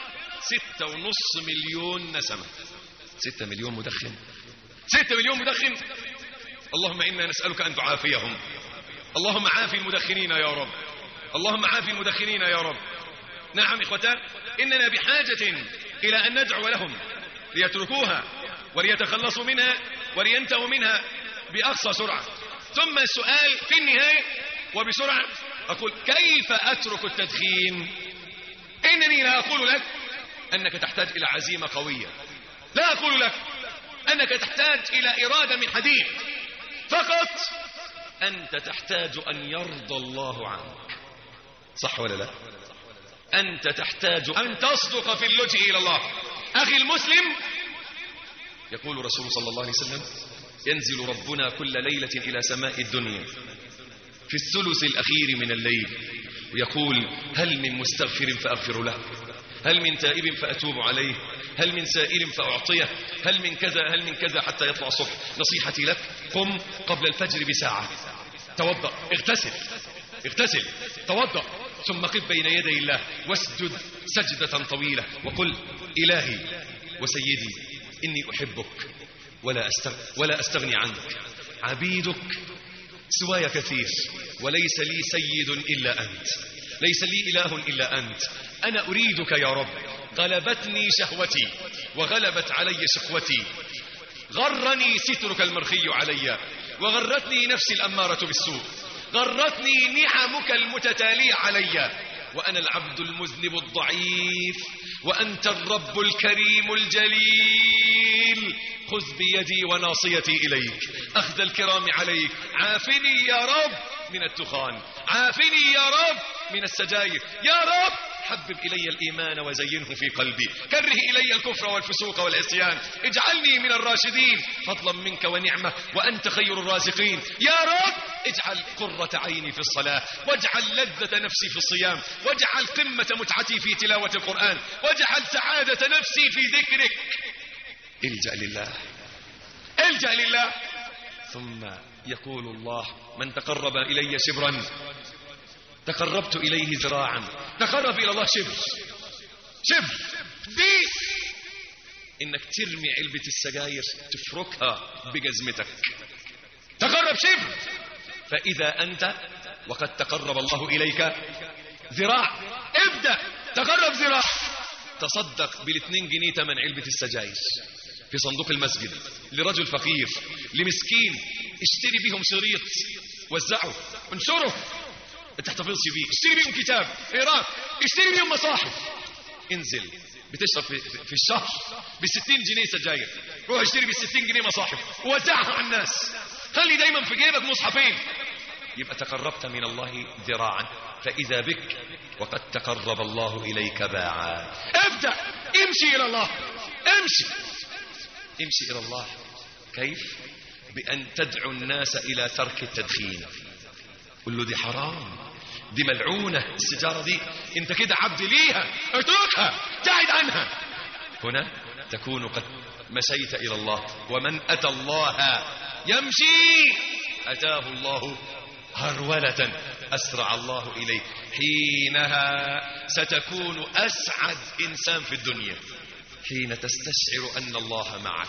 ستة ونص مليون نسمة؟ ستة مليون مدخن، ستة مليون مدخن. اللهم إنا نسألك أن تعافيهم. اللهم عافي المدخنين يا رب، اللهم عافي المدخنين يا رب. نعم إخوتان، إننا بحاجة إلى أن ندعو لهم ليتركوها وليتخلصوا منها ولينتهوا منها بأقصى سرعة. ثم السؤال في النهاية وبسرعة، أقول: كيف أترك التدخين؟ إنني لا أقول لك أنك تحتاج إلى عزيمة قوية، لا أقول لك أنك تحتاج إلى إرادة من حديد، فقط أنت تحتاج أن يرضى الله عنك. صح ولا لا؟ أنت تحتاج أن تصدق في اللجوء إلى الله. أخي المسلم، يقول رسول صلى الله عليه وسلم: ينزل ربنا كل ليلة إلى سماء الدنيا في الثلث الأخير من الليل ويقول هل من مستغفر فأغفر له، هل من تائب فأتوب عليه، هل من سائل فأعطيه، هل من كذا هل من كذا حتى يطلع الصبح. نصيحتي لك، قم قبل الفجر بساعة، توضأ، اغتسل اغتسل توضأ، ثم قف بين يدي الله واسجد سجدة طويلة وقل إلهي وسيدي إني أحبك ولا أستغ... ولا أستغني عنك، عبيدك سواي كثير، وليس لي سيد إلا أنت، ليس لي إله إلا أنت، أنا أريدك يا رب، غلبتني شهوتي وغلبت علي شقوتي، غرني سترك المرخي علي، وغرتني نفسي الأمارة بالسوء، غرتني نعمك المتتالية علي، وأنا العبد المذنب الضعيف، وأنت الرب الكريم الجليل، خذ بيدي وناصيتي إليك، أخذ الكرام عليك، عافني يا رب من التخان، عافني يا رب من السجاير، يا رب حبب إلي الإيمان وزينه في قلبي، كره إلي الكفر والفسوق والعصيان، اجعلني من الراشدين فضلا منك ونعمة، وأنت خير الرازقين، يا رب اجعل قرة عيني في الصلاة، واجعل لذة نفسي في الصيام، واجعل قمة متعتي في تلاوة القرآن، واجعل سعادة نفسي في ذكرك. الجأ لله، الجأ لله. ثم يقول الله من تقرب إلي شبرا تقربت إليه ذراعا، تقرب إلى الله شبر شبر دي إنك ترمي علبة السجاير تفركها بجزمتك، تقرب شبر، فإذا أنت وقد تقرب الله إليك ذراع، ابدأ تقرب ذراع، تصدق بالاثنين جنيه تمن علبة السجاير في صندوق المسجد لرجل فقير لمسكين، اشتري بيهم شريط وزعه انشره تحتفظش بيه، اشتري بيهم كتاب اقراه، اشتري بيهم مصاحف، انزل بتشرب في, في الشهر بالستين جنيه سجاير، روح اشتري بالستين جنيه مصاحف ووزعها على الناس، خلي دايما في جيبك مصحفين، يبقى تقربت من الله ذراعا، فإذا بك وقد تقرب الله إليك باعا. ابدأ امشي إلى الله، امشي امشي إلى الله. كيف؟ بأن تدعو الناس إلى ترك التدخين، قل له دي حرام، دي ملعونة السيجارة دي، انت كده عبد ليها، اتركها، ابتعد عنها. هنا تكون قد مشيت إلى الله، ومن أتى الله يمشي أتاه الله هرولة، أسرع الله إليه، حينها ستكون أسعد إنسان في الدنيا، حين تستشعر أن الله معك.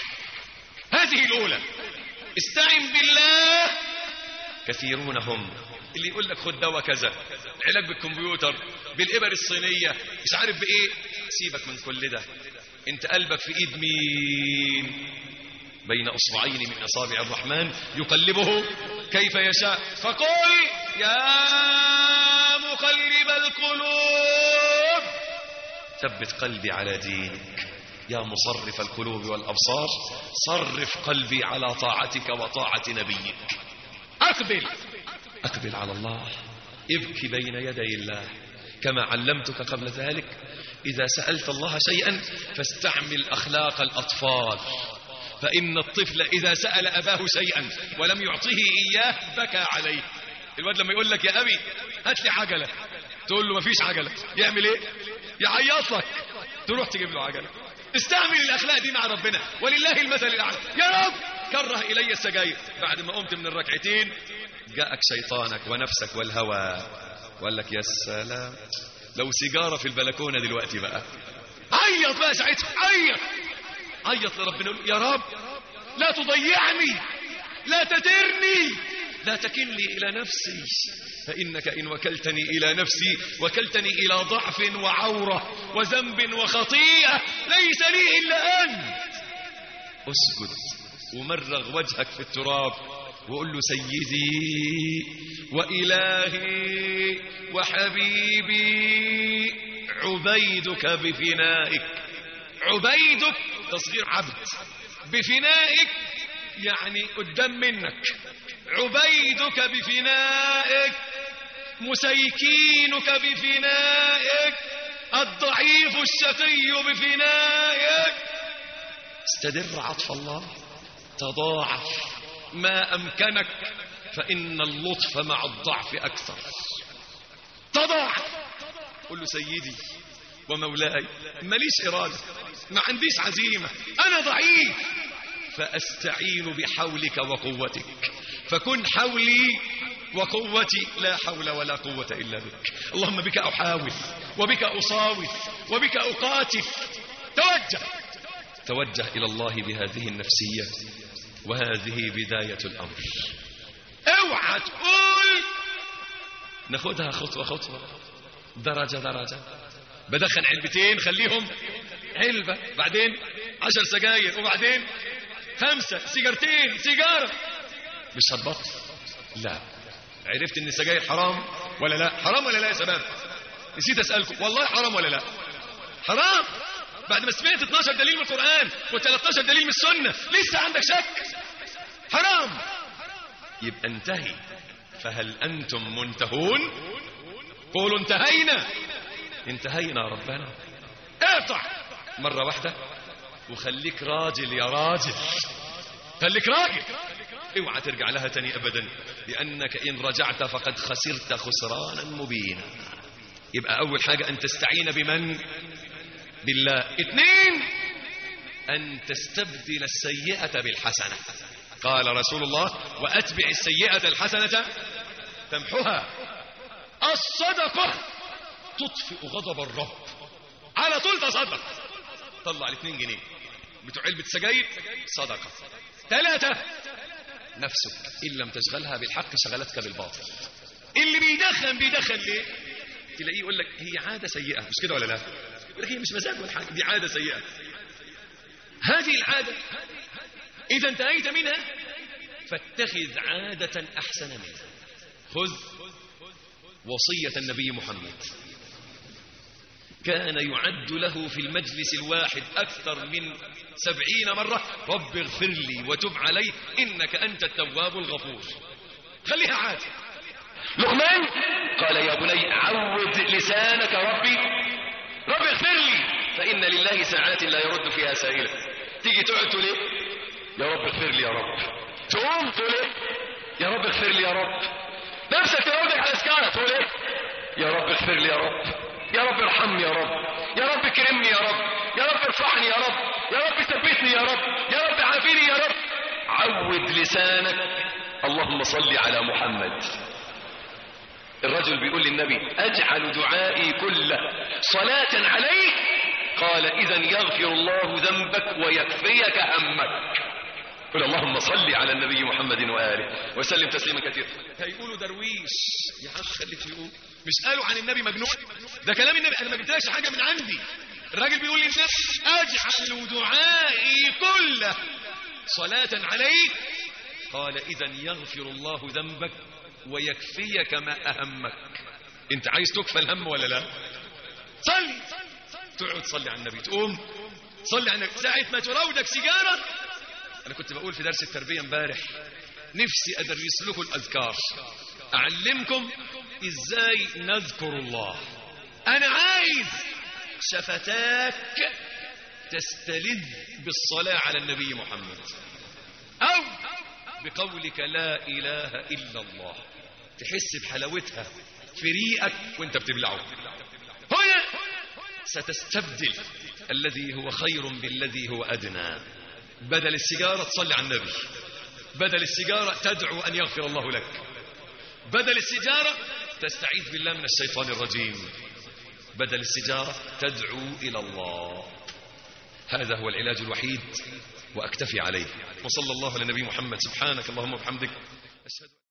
هذه الأولى، استعن بالله. كثيرون هم اللي يقول لك خد دواء كذا، علاج بالكمبيوتر، بالإبر الصينية، مش عارف بإيه، سيبك من كل ده، انت قلبك في ايد مين؟ بين اصبعين من اصابع الرحمن يقلبه كيف يشاء، فقل يا مقلب القلوب ثبت قلبي على دينك، يا مصرف القلوب والابصار صرف قلبي على طاعتك وطاعة نبيك. اقبل اقبل على الله، ابكي بين يدي الله كما علمتك قبل ذلك. إذا سألت الله شيئا فاستعمل أخلاق الأطفال، فإن الطفل إذا سأل أباه شيئا ولم يعطيه إياه بكى عليه. الواد لما يقول لك يا أبي هات لي عجلة، تقول له مفيش عجلة، يعمل إيه؟ يعيط لك، تروح تجيب له عجلة. استعمل الأخلاق دي مع ربنا، ولله المثل الأعلى. يا رب كره إلي السجاير، بعد ما قمت من الركعتين جاءك شيطانك ونفسك والهوى وقال لك يا سلام لو سيجارة في البلكونة دلوقتي بقى، عيط بقى ساعتها، عيط عيط لربنا، يا رب لا تضيعني، لا تدرني، لا تكلني إلى نفسي، فإنك إن وكلتني إلى نفسي وكلتني إلى ضعف وعورة وذنب وخطيئة ليس لي إلا أنت. اسجد ومرغ وجهك في التراب وقل له سيدي وإلهي وحبيبي عبيدك بفنائك، عبيدك تصغير عبد، بفنائك يعني قدام منك، عبيدك بفنائك، مسيكينك بفنائك، الضعيف الشقي بفنائك. استدر عطف الله، تضاعف ما أمكنك، فإن اللطف مع الضعف أكثر. تضع، قل له سيدي ومولاي ماليش إرادة، ما عنديش عزيمة، أنا ضعيف، فأستعين بحولك وقوتك، فكن حولي وقوتي، لا حول ولا قوة إلا بك. اللهم بك أحاول وبك أصاوف وبك أقاتل. توجه توجه إلى الله بهذه النفسية، وهذه بداية الأمر. اوعى تقول ناخدها خطوة خطوة، درجة درجة، بدخن علبتين خليهم علبة، بعدين عشر سجاير، وبعدين خمسة، سيجارتين، سيجارة، مش هتبطل. لا، عرفت ان السجاير حرام ولا لا؟ حرام ولا لا يا شباب؟ نسيت اسألكم، والله حرام ولا لا؟ حرام. بعد ما سمعت اتناشر دليل من القرآن و13 دليل من السنة لسه عندك شك؟ حرام. يبقى انتهي. فهل أنتم منتهون؟ قولوا انتهينا. انتهينا ربنا. اقطع مرة واحدة وخليك راجل يا راجل، خليك راجل، اوعى ترجع لها تاني أبدا، لأنك إن رجعت فقد خسرت خسرانا مبينا. يبقى أول حاجة أن تستعين بمن؟ بالله. اثنين، أن تستبدل السيئة بالحسنة. قال رسول الله: وأتبع السيئة الحسنة تمحها. الصدقة تطفئ غضب الرب. على طول تصدق، طلع الاثنين جنيه بتوع علبة سجاير صدقة. ثلاثة، نفسك إن لم تشغلها بالحق شغلتك بالباطل. اللي بيدخن بيدخن ليه؟ تلاقيه يقول لك هي عادة سيئة، مش كده ولا لا؟ يقول لك هي مش مزاج ولا حاجة، دي عادة سيئة. هذه العادة إذا انتهيت منها فاتخذ عادة أحسن منها. خذ وصية النبي محمد، كان يعد له في المجلس الواحد أكثر من سبعين مرة: رب اغفر لي وتب علي إنك أنت التواب الغفور. خليها عادة. لقمان قال: يا بني عود لسانك ربي رب اغفر لي فإن لله ساعات لا يرد فيها سائلة. تيجي تقعد تقول ايه؟ يا رب اغفر لي يا رب. تقوم تقول ايه؟ يا رب اغفر لي يا رب. نفسك تقعدك على سكارة تقول ايه؟ يا رب اغفر لي يا رب، يا رب ارحمني يا رب، يا رب كرمني يا رب، يا رب ارفعني يا رب، يا رب ثبتني يا رب، يا رب عافيني يا رب. عود لسانك اللهم صل على محمد. الرجل بيقول للنبي: أجعل دعائي كله صلاة عليك. قال: إذن يغفر الله ذنبك ويكفيك همك. قل اللهم صل على النبي محمد وآله وسلم تسليما كثيرا. هيقولوا درويش يا عم، خليك يقول. مش قالوا عن النبي مجنون؟ ده كلام النبي، أنا ما جبتلكش حاجة من عندي. الراجل بيقول للنبي: أجعل دعائي كله صلاة عليك. قال: إذن يغفر الله ذنبك ويكفيك ما أهمك. انت عايز تكفى الهم ولا لا؟ صلي، تقعد تصلي على النبي، تقوم صلي على النبي. ساعة ما تراودك سيجارة، أنا كنت بقول في درس التربية امبارح نفسي أدرس لكم الأذكار، أعلمكم إزاي نذكر الله. أنا عايز شفتاك تستلذ بالصلاة على النبي محمد، أو بقولك لا إله إلا الله، تحس بحلاوتها في ريقك وانت بتبلعه. هنا ستستبدل الذي هو خير بالذي هو أدنى. بدل السيجارة تصلي على النبي، بدل السيجارة تدعو أن يغفر الله لك، بدل السيجارة تستعيذ بالله من الشيطان الرجيم، بدل السيجارة تدعو إلى الله. هذا هو العلاج الوحيد، وأكتفي عليه. وصلى الله على نبي محمد. سبحانك اللهم وبحمدك. أشهد